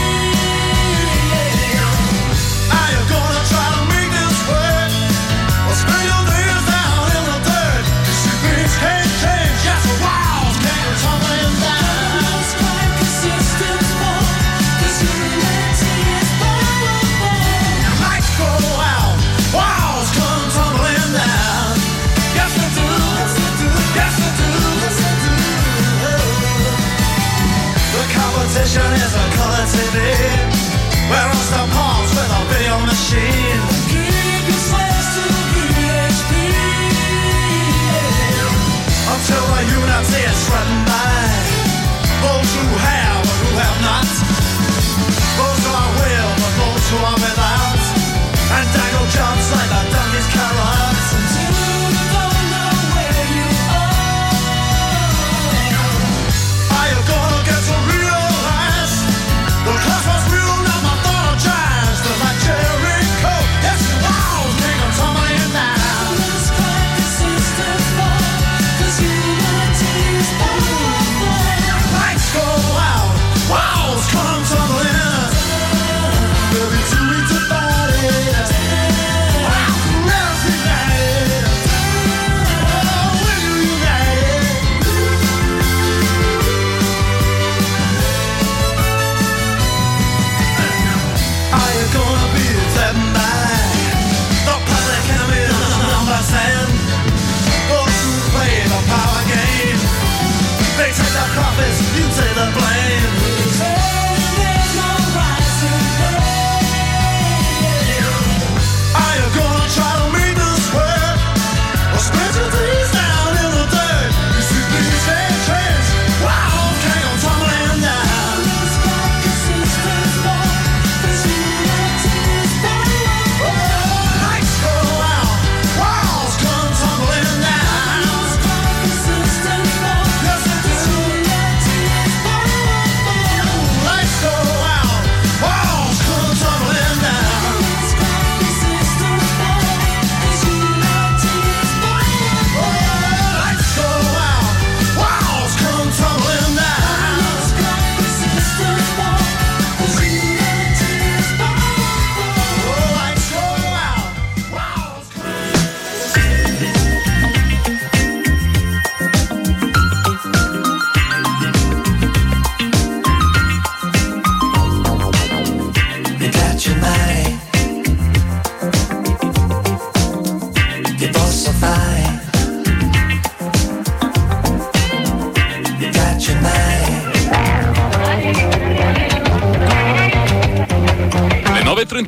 Are you gonna try to make this work? Spend your days down in the dirt. You see things can't change. Yes, the walls came tumbling down. It's quite consistent for this humanity is powerful. Lights go out, walls come tumbling down. Yes, they do. Yes, they do. Yes, they do. Yes, they do. The competition is a color TV. We're on some palms with a video machine. Keep your slaves to until the unity is threatened by those who have or who have not, those who are with or those who are without, and dangle jumps like the donkey's carrots until you don't know where you are. Are you gonna get to realize the class was real, not mythologized? The like Jericho, yes, the walls make them tumbling down. It's quite consistent for lights go out, walls come tumbling. We'll be too weak to fight it.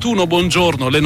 21, buongiorno. Le